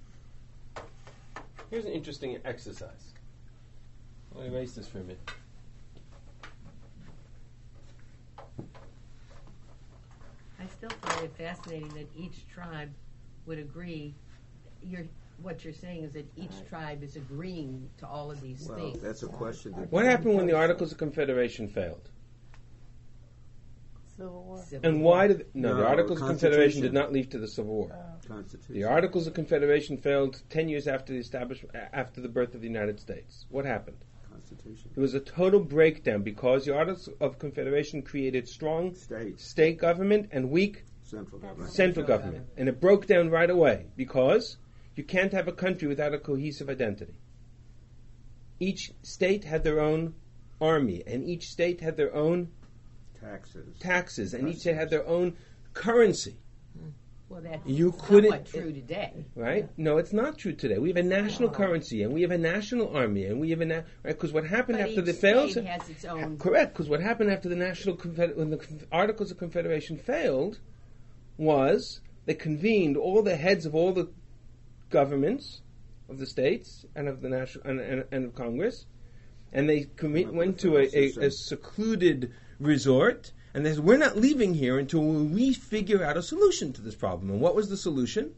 [SPEAKER 1] Here's an interesting exercise. I'll erase this for a minute.
[SPEAKER 6] I still find it fascinating that each tribe would agree. You're, what you're saying is that each tribe is agreeing to all of these
[SPEAKER 4] Well,
[SPEAKER 6] things.
[SPEAKER 4] that's a question. That
[SPEAKER 1] What happened when the Articles of Confederation failed?
[SPEAKER 5] Civil War.
[SPEAKER 6] Civil
[SPEAKER 1] And
[SPEAKER 6] War.
[SPEAKER 1] why did... No, the
[SPEAKER 4] No,
[SPEAKER 1] Articles of Confederation
[SPEAKER 4] Constitution.
[SPEAKER 1] did not lead to the Civil War.
[SPEAKER 4] Constitution.
[SPEAKER 1] The Articles of Confederation failed ten years after the establishment, after the birth of the United States. What happened?
[SPEAKER 4] Constitution.
[SPEAKER 1] It was a total breakdown because the Articles of Confederation created strong
[SPEAKER 4] States.
[SPEAKER 1] state government and weak
[SPEAKER 4] Central government.
[SPEAKER 1] central government. And it broke down right away because you can't have a country without a cohesive identity. Each state had their own army, and each state had their own
[SPEAKER 4] Taxes.
[SPEAKER 1] taxes, and each state had their own currency.
[SPEAKER 6] Well, that's
[SPEAKER 1] You
[SPEAKER 6] somewhat
[SPEAKER 1] couldn't-
[SPEAKER 6] true today.
[SPEAKER 1] Right? No, it's not true today. We have a national currency, and we have a national army, and we have a na- right. Because what happened
[SPEAKER 6] But
[SPEAKER 1] after
[SPEAKER 6] each
[SPEAKER 1] the failed,
[SPEAKER 6] state has its own...
[SPEAKER 1] correct? Because what happened after the national Confed- when the Conf- Articles of Confederation failed, was they convened all the heads of all the governments of the states and of the national and, and, and of Congress, and they commi- went to a, a, a secluded resort. And they said, we're not leaving here until we figure out a solution to this problem. And what was the solution?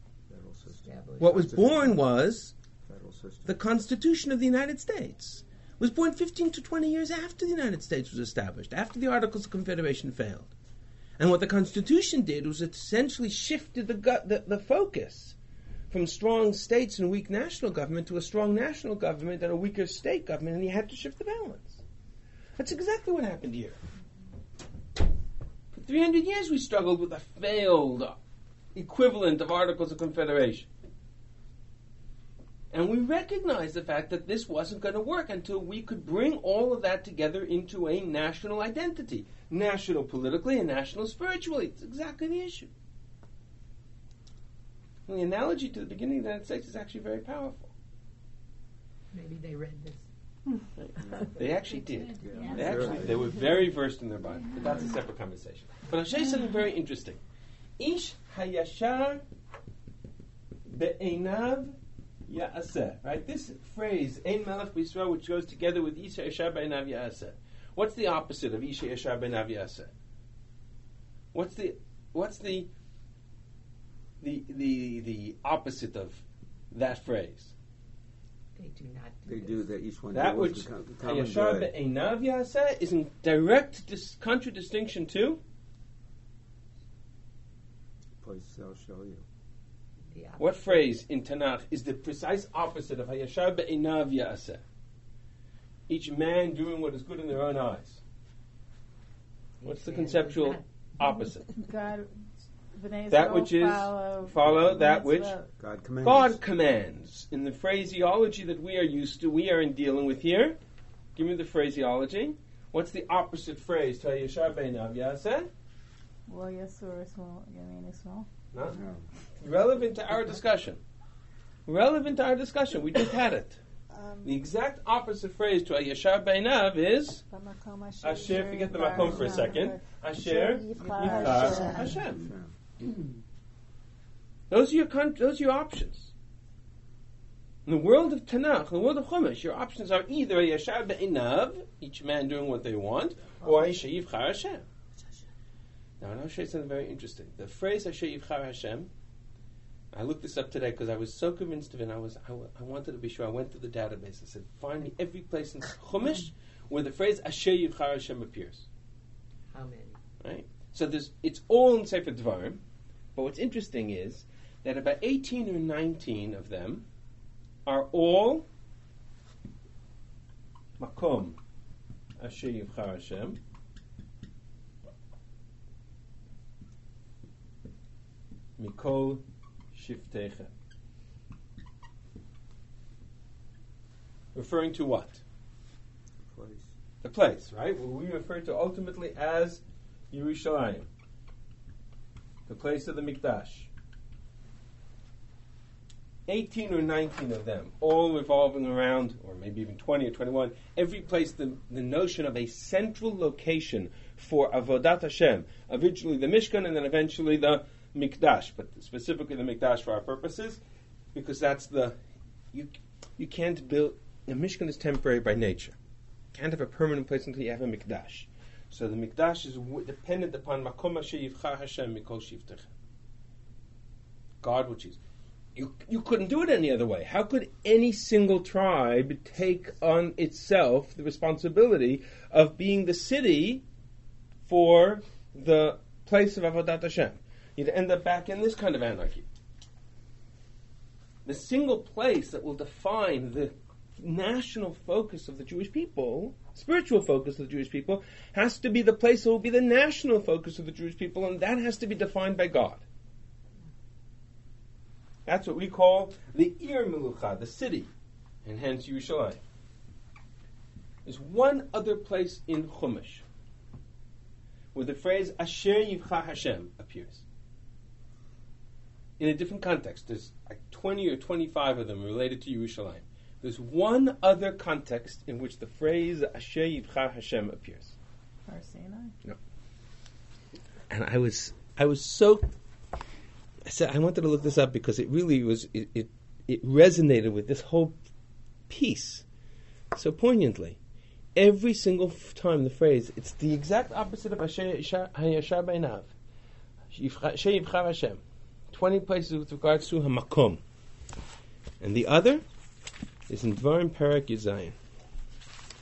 [SPEAKER 4] Federal system.
[SPEAKER 1] What was born was
[SPEAKER 4] Federal system.
[SPEAKER 1] the Constitution of the United States, was born fifteen to twenty years after the United States was established, after the Articles of Confederation failed. And what the Constitution did was it essentially shifted the, gu- the, the focus from strong states and weak national government to a strong national government and a weaker state government, and you had to shift the balance. That's exactly what happened here. For three hundred years we struggled with a failed equivalent of Articles of Confederation. And we recognized the fact that this wasn't going to work until we could bring all of that together into a national identity. National politically and national spiritually. It's exactly the issue. And the analogy to the beginning of the United States is actually very powerful.
[SPEAKER 6] Maybe they read this.
[SPEAKER 1] They actually did.
[SPEAKER 7] Yeah.
[SPEAKER 1] They actually they were very versed in their Bible. But that's a separate conversation. But I'll show you something very interesting. Ish hayashar be'einav ya'aseh. Right? This phrase, Ein Melech B'Yisrael, which goes together with Ish hayashar be'einav ya'aseh. What's the opposite of Ish hayashar be'einav ya'aseh? What's the what's the the the the opposite of that phrase?
[SPEAKER 6] They do not do
[SPEAKER 4] They
[SPEAKER 6] this.
[SPEAKER 4] do that. Each one
[SPEAKER 1] That
[SPEAKER 4] deals
[SPEAKER 1] which
[SPEAKER 4] with com- common
[SPEAKER 1] hayashar
[SPEAKER 4] good.
[SPEAKER 1] be'einav ya'aseh is in direct dis- contradistinction to
[SPEAKER 4] Place I'll show you.
[SPEAKER 6] The opposite.
[SPEAKER 1] what phrase in Tanakh is the precise opposite of hayashar be'einav ya'aseh? Each man doing what is good in their own eyes. What's the
[SPEAKER 6] Each man
[SPEAKER 1] conceptual
[SPEAKER 6] does
[SPEAKER 1] opposite?
[SPEAKER 5] God, B'nai
[SPEAKER 1] That
[SPEAKER 5] Yisrael
[SPEAKER 1] which is
[SPEAKER 5] follow,
[SPEAKER 1] follow that which
[SPEAKER 5] Mitzvah.
[SPEAKER 4] God commands.
[SPEAKER 1] God commands. In the phraseology that we are used to, we are in dealing with here. Give me the phraseology. What's the opposite phrase to hayashar be'einav ya'aseh?
[SPEAKER 5] Well, yes, or small. You mean it's small?
[SPEAKER 1] No?
[SPEAKER 4] No.
[SPEAKER 1] Relevant to our discussion. Relevant to our discussion. We just had it.
[SPEAKER 5] Um,
[SPEAKER 1] The exact opposite phrase to hayashar be'einav is
[SPEAKER 5] B'makom asher
[SPEAKER 1] Asher, forget the
[SPEAKER 5] yivchar
[SPEAKER 1] makom for a
[SPEAKER 5] Hashem.
[SPEAKER 1] second. Asher
[SPEAKER 5] Yivchar
[SPEAKER 1] Yivchar
[SPEAKER 5] Hashem.
[SPEAKER 1] Hashem. Those are your con- those are your options. In the world of Tanakh, in the world of Chumash, your options are either hayashar be'einav, each man doing what they want, or Asher Yivchar Hashem. Now, I'll show you something very interesting. The phrase Asher Yivchar Hashem, I looked this up today because I was so convinced of it. I was I, w- I wanted to be sure. I went to the database. I said, find me every place in Chumash where the phrase Asher Yivchar Hashem appears.
[SPEAKER 6] How many?
[SPEAKER 1] Right? So there's, it's all in Sefer Dvarim, but what's interesting is that about eighteen or nineteen of them are all Makom Asher Yivchar Hashem. Mikol Shiftechem. Referring to what?
[SPEAKER 4] Place.
[SPEAKER 1] The place, right? What we refer to ultimately as Yerushalayim, the place of the Mikdash. eighteen or nineteen of them, all revolving around, or maybe even twenty or twenty-one, every place the, the notion of a central location for Avodat Hashem. Originally the Mishkan and then eventually the Mikdash, but specifically the Mikdash for our purposes, because that's the, you you can't build, the Mishkan is temporary by nature. You can't have a permanent place until you have a Mikdash. So the Mikdash is w- dependent upon Makom Asher Yivchar Hashem Mikol Shiftechem. God will choose. You, you couldn't do it any other way. How could any single tribe take on itself the responsibility of being the city for the place of Avodat Hashem? You'd end up back in this kind of anarchy. The single place that will define the national focus of the Jewish people, spiritual focus of the Jewish people, has to be the place that will be the national focus of the Jewish people, and that has to be defined by God. That's what we call the Ir Melucha, the city, and hence Yerushalayim. There's one other place in Chumash where the phrase Asher Yivchar Hashem appears. In a different context. There's like twenty or twenty-five of them related to Yerushalayim. There's one other context in which the phrase Asher Yivchar Hashem appears.
[SPEAKER 5] Har Sinai?
[SPEAKER 1] No. And I was I was so I said I wanted to look this up because it really was it it, it resonated with this whole piece so poignantly. Every single f- time the phrase, it's the exact opposite of Asher Hayashar Beinav. Asher Yivchar Hashem. Twenty places with regards to Hamakom. And the other is in Dvarim Perek Yizayim.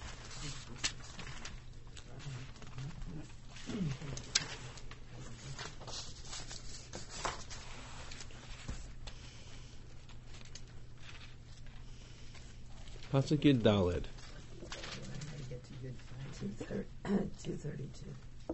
[SPEAKER 1] Pasuk Yud Daled.
[SPEAKER 6] I gotta get to good
[SPEAKER 2] Two
[SPEAKER 6] science.
[SPEAKER 2] thirty, two thirty-two.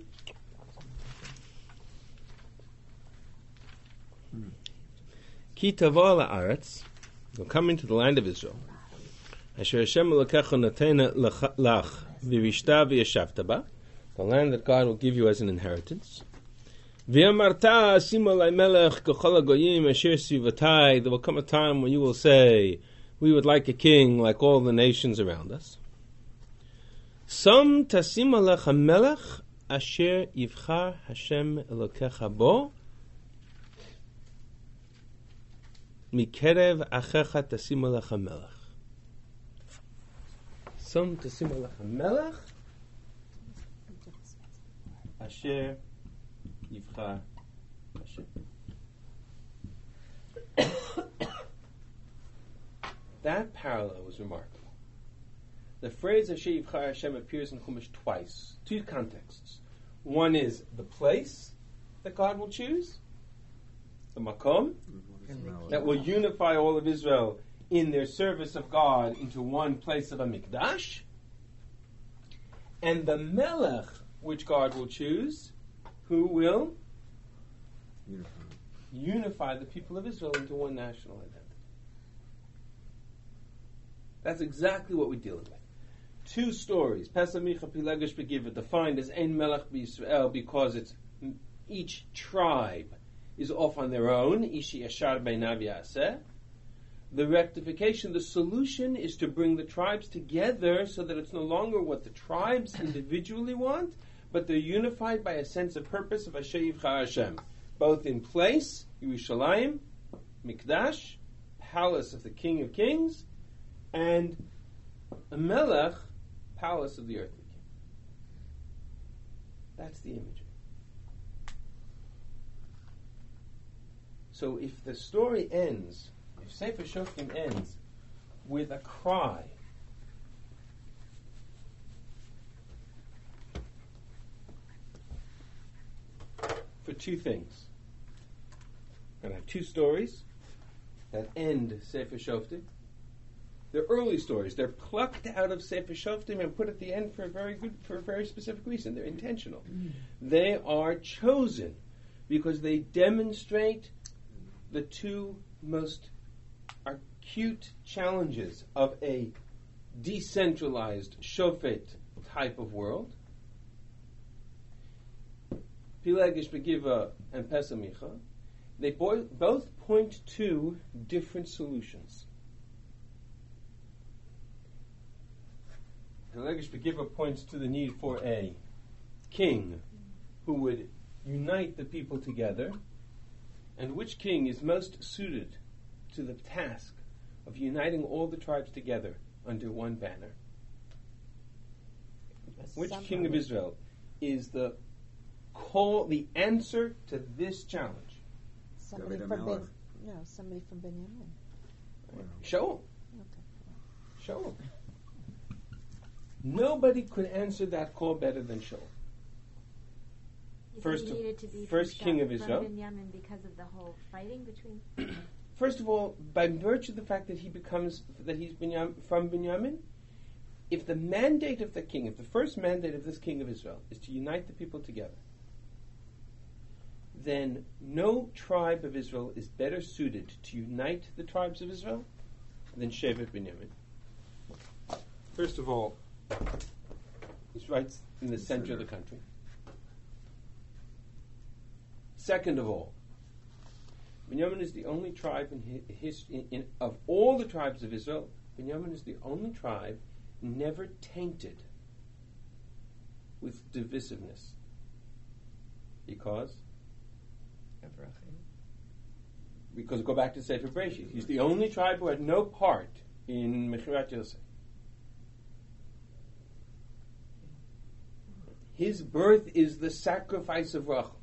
[SPEAKER 1] Ki tavo la'aretz, you'll come into the land of Israel. Asher Hashem Elokecha notena lach v'rishta v'yashavta ba, the land that God will give you as an inheritance. V'yamarta asimo lai melech k'chol hagoyim asher svivatai, there will come a time when you will say, we would like a king like all the nations around us. Som tasim alech melech asher yivchar Hashem Elokecha bo, mikerev achecha tasim alech melech. Some tasim alech melech asher yivchar Hashem. That parallel was remarkable. The phrase Asher Yivchar Hashem appears in Chumash twice, two contexts. One is the place that God will choose, the makom, that will unify all of Israel in their service of God into one place of a mikdash, and the melech which God will choose, who will
[SPEAKER 4] Unify.
[SPEAKER 1] unify the people of Israel into one national identity. That's exactly what we're dealing with. Two stories, Pesach Micha Pilegesh Begiva, defined as Ein Melech B'Yisrael because it's each tribe is off on their own. Ishi Yashar Beinav Yaseh. The rectification, the solution is to bring the tribes together so that it's no longer what the tribes individually want, but they're unified by a sense of purpose of Asher Yivchar Hashem, both in place, Yerushalayim, Mikdash, palace of the King of Kings, and a Melech, palace of the earthly king. That's the imagery. So if the story ends, if Sefer Shoftim ends with a cry, for two things. We're going to have two stories that end Sefer Shoftim. They're early stories. They're plucked out of Sefer Shoftim and put at the end for a very good, for a very specific reason. They're intentional. Mm-hmm. They are chosen because they demonstrate the two most acute challenges of a decentralized Shofet type of world. Pilegesh Begiva and Pesach Micha. They bo- both point to different solutions. Pilegesh Begiva points to the need for a king who would unite the people together. And which king is most suited to the task of uniting all the tribes together under one banner? Which
[SPEAKER 3] Somebody.
[SPEAKER 1] king of Israel is the call, the answer to this challenge?
[SPEAKER 3] Somebody
[SPEAKER 4] David
[SPEAKER 3] from Ben,
[SPEAKER 4] Melech.
[SPEAKER 3] no, somebody from Benjamin.
[SPEAKER 1] Show him.
[SPEAKER 3] Okay.
[SPEAKER 1] Show him. Nobody could answer that call better than Shaul.
[SPEAKER 7] You
[SPEAKER 1] First
[SPEAKER 7] think
[SPEAKER 1] of-
[SPEAKER 7] he needed to be
[SPEAKER 1] first
[SPEAKER 7] from
[SPEAKER 1] king
[SPEAKER 7] Shep-
[SPEAKER 1] of Israel.
[SPEAKER 7] from Binyamin because of the whole fighting between.
[SPEAKER 1] First of all, by virtue of the fact that he becomes that he's Binyam, from Binyamin, if the mandate of the king, if the first mandate of this king of Israel is to unite the people together, then no tribe of Israel is better suited to unite the tribes of Israel than Shevet Binyamin. First of all, he's right in the center of the country. Second of all, Binyamin is the only tribe in his, in, in, of all the tribes of Israel. Binyamin is the only tribe never tainted with divisiveness. Because? Because go back to Sefer Bereshit. He's the only tribe who had no part in Mechirat Yosef. His birth is the sacrifice of Rachel.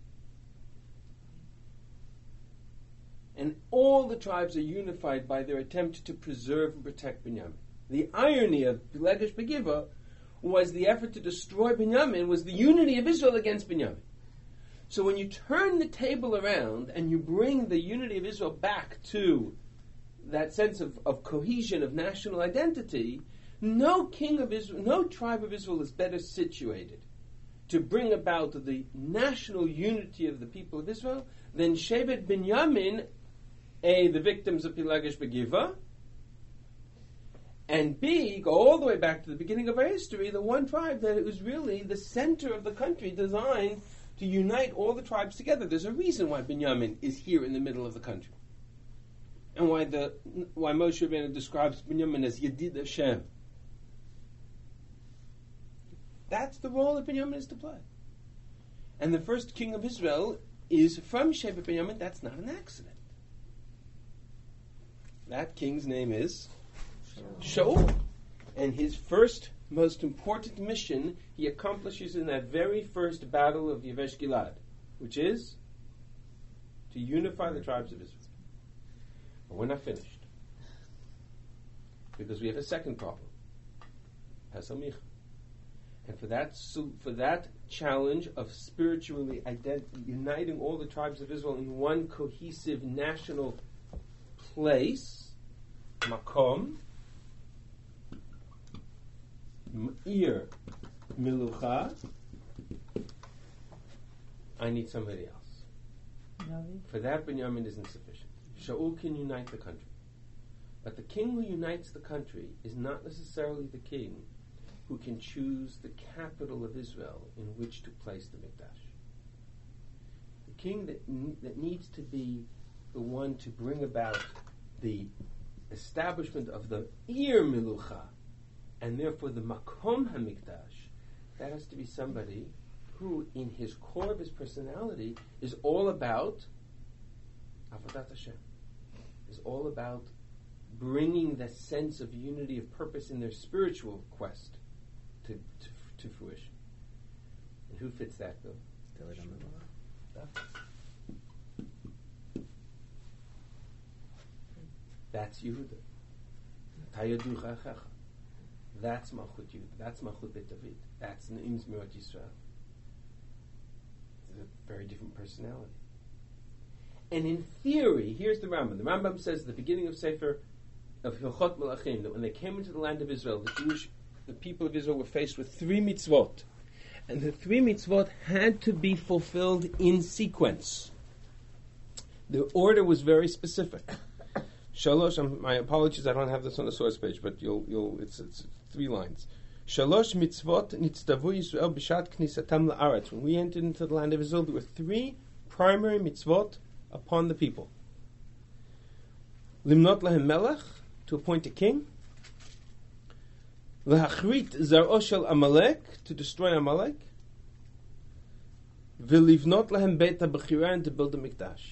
[SPEAKER 1] And all the tribes are unified by their attempt to preserve and protect Binyamin. The irony of Pilegesh Begiva was the effort to destroy Binyamin was the unity of Israel against Binyamin. So when you turn the table around and you bring the unity of Israel back to that sense of, of cohesion, of national identity, no king of Israel, no tribe of Israel is better situated to bring about the national unity of the people of Israel than Shevet Binyamin, A, the victims of Pilagish Begiva, and B, go all the way back to the beginning of our history, the one tribe that it was really the center of the country designed to unite all the tribes together. There's a reason why Binyamin is here in the middle of the country. And why the why Moshe Rabbeinu describes Binyamin as Yedid Hashem. That's the role that Binyamin is to play. And the first king of Israel is from Shevet Binyamin. That's not an accident. That king's name is Shaul. And his first, most important mission he accomplishes in that very first battle of Yavesh Gilad, which is to unify the tribes of Israel. But we're not finished. Because we have a second problem. Hasamicha. And for that, so for that challenge of spiritually ident- uniting all the tribes of Israel in one cohesive national place, makom, ir, milucha, I need somebody else.
[SPEAKER 5] David?
[SPEAKER 1] For that, Binyamin isn't sufficient. Shaul can unite the country. But the king who unites the country is not necessarily the king who can choose the capital of Israel in which to place the Mikdash. The king that, n- that needs to be the one to bring about the establishment of the Ir Milucha, and therefore the Makom HaMikdash, that has to be somebody who, in his core of his personality, is all about Avodat Hashem, is all about bringing the sense of unity of purpose in their spiritual quest to, to, to fruition. And who fits that bill?
[SPEAKER 4] David HaMelech.
[SPEAKER 1] That's Yehuda. Tayadu Chachacha. That's Malchut Yehuda. That's Malchut Bet David. That's Ne'im Zmirot Yisrael. It's a very different personality. And in theory, here's the Rambam. The Rambam says at the beginning of Sefer of Hilchot Melachim that when they came into the land of Israel, the Jewish, the people of Israel were faced with three mitzvot. And the three mitzvot had to be fulfilled in sequence. The order was very specific. Shalosh, um, my apologies, I don't have this on the source page, but you'll, you'll, it's, it's three lines. Shalosh mitzvot nitztavu Yisrael b'shat knisatam la'aretz. When we entered into the land of Israel, there were three primary mitzvot upon the people. Limnot lahem melech, to appoint a king. Lahachrit zar'o shel Amalek, to destroy Amalek. V'livnot lahem beit ha'bechira, and to build a mikdash.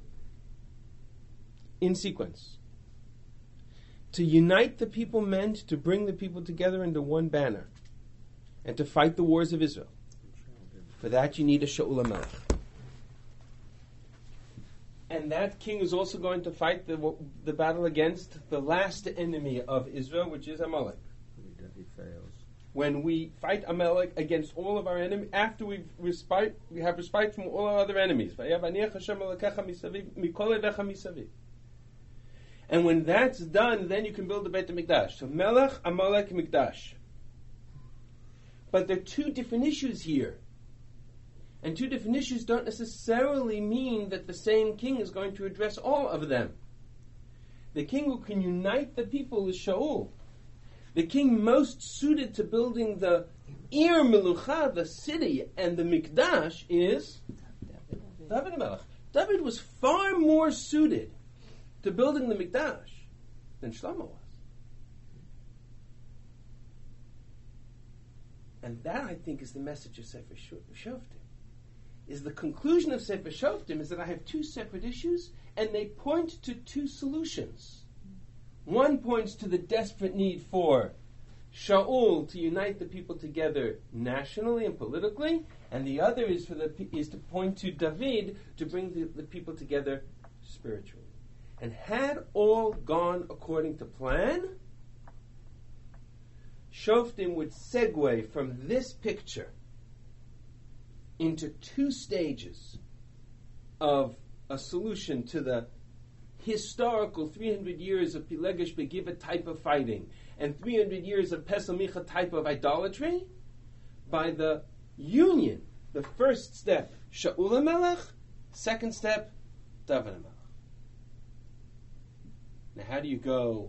[SPEAKER 1] In sequence. To unite the people meant to bring the people together under one banner and to fight the wars of Israel. For that you need a Shaul HaMelech. And that king is also going to fight the, the battle against the last enemy of Israel, which is Amalek.
[SPEAKER 4] He fails.
[SPEAKER 1] When we fight Amalek against all of our enemies, after we've respite, we have respite from all our other enemies. And when that's done, then you can build the Beit HaMikdash. So Melech, Amalek, Mikdash. But there are two different issues here. And two different issues don't necessarily mean that the same king is going to address all of them. The king who can unite the people is Shaul. The king most suited to building the Ir Melucha, the city, and the Mikdash is David HaMelech. David was far more suited to building the Mikdash than Shlomo was. And that, I think, is the message of Sefer Shoftim. Is the conclusion of Sefer Shoftim is that I have two separate issues, and they point to two solutions. One points to the desperate need for Shaul to unite the people together nationally and politically, and the other is for the is to point to David to bring the, the people together spiritually. And had all gone according to plan, Shoftim would segue from this picture into two stages of a solution to the historical three hundred years of Pilegesh Begiva type of fighting and three hundred years of Pesach Micha type of idolatry, by the union, the first step, Shaul HaMelech, second step, David HaMelech. Now, how do you go?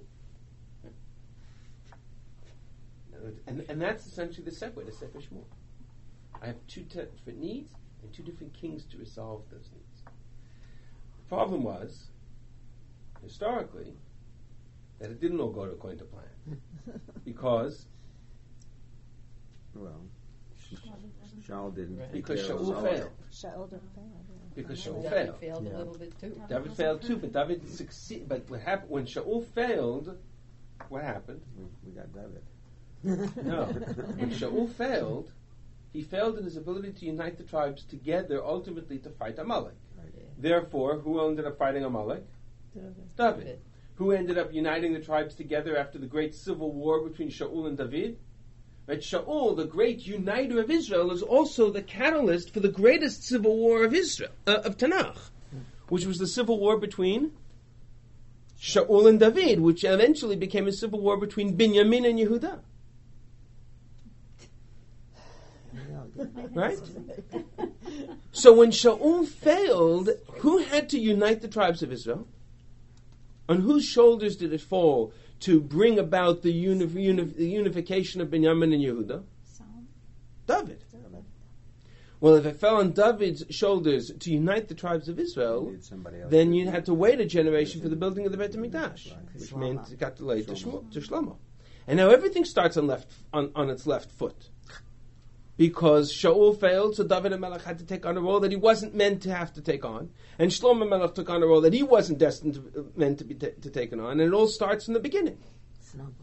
[SPEAKER 1] And, and that's essentially the segue to Sefer Shmuel. I have two te- different needs and two different kings to resolve those needs. The problem was, historically, that it didn't all go according to plan. Because
[SPEAKER 4] Well, Shaul didn't.
[SPEAKER 6] Right.
[SPEAKER 4] take
[SPEAKER 1] because
[SPEAKER 4] care of
[SPEAKER 1] Shaul
[SPEAKER 4] Saul.
[SPEAKER 1] failed.
[SPEAKER 3] Shaul didn't fail. Yeah.
[SPEAKER 1] Because Shaul
[SPEAKER 6] David
[SPEAKER 1] failed.
[SPEAKER 6] failed
[SPEAKER 4] Yeah.
[SPEAKER 6] a little bit too.
[SPEAKER 1] David failed too, but David succeeded. But what happened when Shaul failed? What happened?
[SPEAKER 4] We, we got David.
[SPEAKER 1] No. When Shaul failed, he failed in his ability to unite the tribes together, ultimately to fight Amalek.
[SPEAKER 6] Yeah.
[SPEAKER 1] Therefore, who ended up fighting Amalek? David.
[SPEAKER 6] David.
[SPEAKER 1] Who ended up uniting the tribes together after the great civil war between Shaul and David? Right? Shaul, the great uniter of Israel, is also the catalyst for the greatest civil war of Israel, uh, of Tanakh, which was the civil war between Shaul and David, which eventually became a civil war between Binyamin and Yehuda. Right? So when Shaul failed, who had to unite the tribes of Israel? On whose shoulders did it fall to bring about the, uni- uni- the unification of Binyamin and Yehuda?
[SPEAKER 7] Psalm.
[SPEAKER 1] David. Well, if it fell on David's shoulders to unite the tribes of Israel,
[SPEAKER 4] Needed somebody else
[SPEAKER 1] then
[SPEAKER 4] to-
[SPEAKER 1] you had to wait a generation for the building of the Beit HaMikdash,
[SPEAKER 4] Right.
[SPEAKER 1] which
[SPEAKER 2] Shlomo.
[SPEAKER 1] meant it got delayed to,
[SPEAKER 4] Shlomo.
[SPEAKER 1] Shmo- to Shlomo. And now everything starts on left on, on its left foot. Because Shaul failed, so David HaMelech had to take on a role that he wasn't meant to have to take on. And Shlomo HaMelech took on a role that he wasn't destined to, meant to be ta- to taken on. And it all starts from the beginning.
[SPEAKER 2] Snowballs.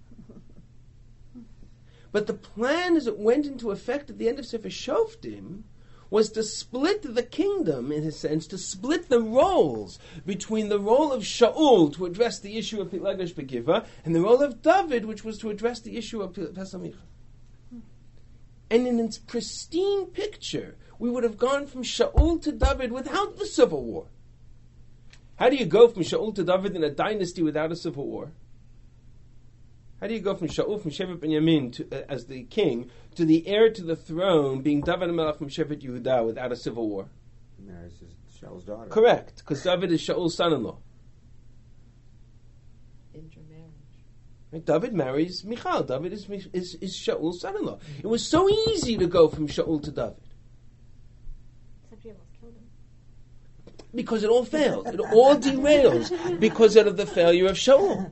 [SPEAKER 1] But the plan as it went into effect at the end of Sefer Shoftim was to split the kingdom, in a sense, to split the roles between the role of Shaul to address the issue of Pilegesh Begiva and the role of David, which was to address the issue of Pesach Micha. And in its pristine picture, we would have gone from Shaul to David without the civil war. How do you go from Shaul to David in a dynasty without a civil war? How do you go from Shaul, from Shevet Binyamin to, uh, as the king, to the heir to the throne being David HaMelech from Shevet Yehuda without a civil war?
[SPEAKER 4] He marries his, Shaul's daughter.
[SPEAKER 1] Correct, because David is Shaul's son-in-law.
[SPEAKER 6] Intermarriage.
[SPEAKER 1] Right? David marries Michal. David is, is, is Shaul's son-in-law. It was so easy to go from Shaul to David.
[SPEAKER 7] Except you almost killed him.
[SPEAKER 1] Because it all failed. It all derails because of the failure of Shaul.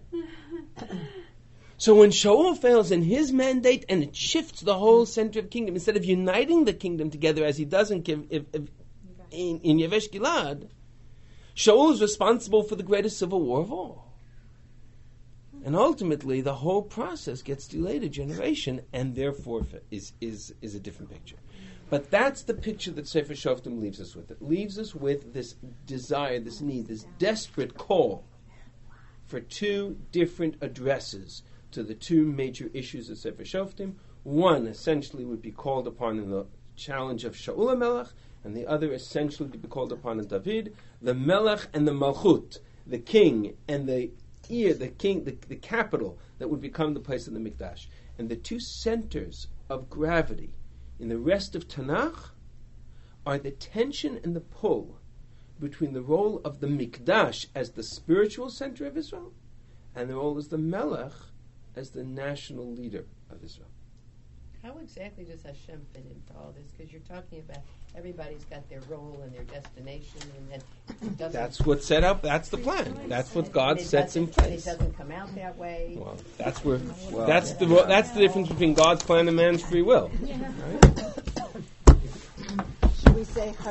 [SPEAKER 1] So when Shaul fails in his mandate and it shifts the whole center of kingdom, instead of uniting the kingdom together as he does in, in, in, in Yavesh Gilad, Shaul is responsible for the greatest civil war of all. And ultimately, the whole process gets delayed a generation, and therefore is, is, is a different picture. But that's the picture that Sefer Shoftim leaves us with. It leaves us with this desire, this need, this desperate call for two different addresses to the two major issues of Sefer Shoftim. One essentially would be called upon in the challenge of Shaul HaMelech, and the other essentially to be called upon in David, the Melech and the Malchut, the king and the ear, the king, the, the capital that would become the place of the Mikdash. And the two centers of gravity in the rest of Tanakh are the tension and the pull between the role of the Mikdash as the spiritual center of Israel and the role as the Melech as the national leader of Israel.
[SPEAKER 6] How exactly does Hashem fit into all this? Because you're talking about everybody's got their role and their destination, and then it doesn't.
[SPEAKER 1] That's what's set up. That's the plan. That's what God
[SPEAKER 6] and it
[SPEAKER 1] sets in
[SPEAKER 6] doesn't- and
[SPEAKER 1] place.
[SPEAKER 6] It doesn't come out that way.
[SPEAKER 1] Well, that's where
[SPEAKER 4] Well,
[SPEAKER 1] that's the that's the difference between God's plan and man's free will. Right?
[SPEAKER 3] Should we say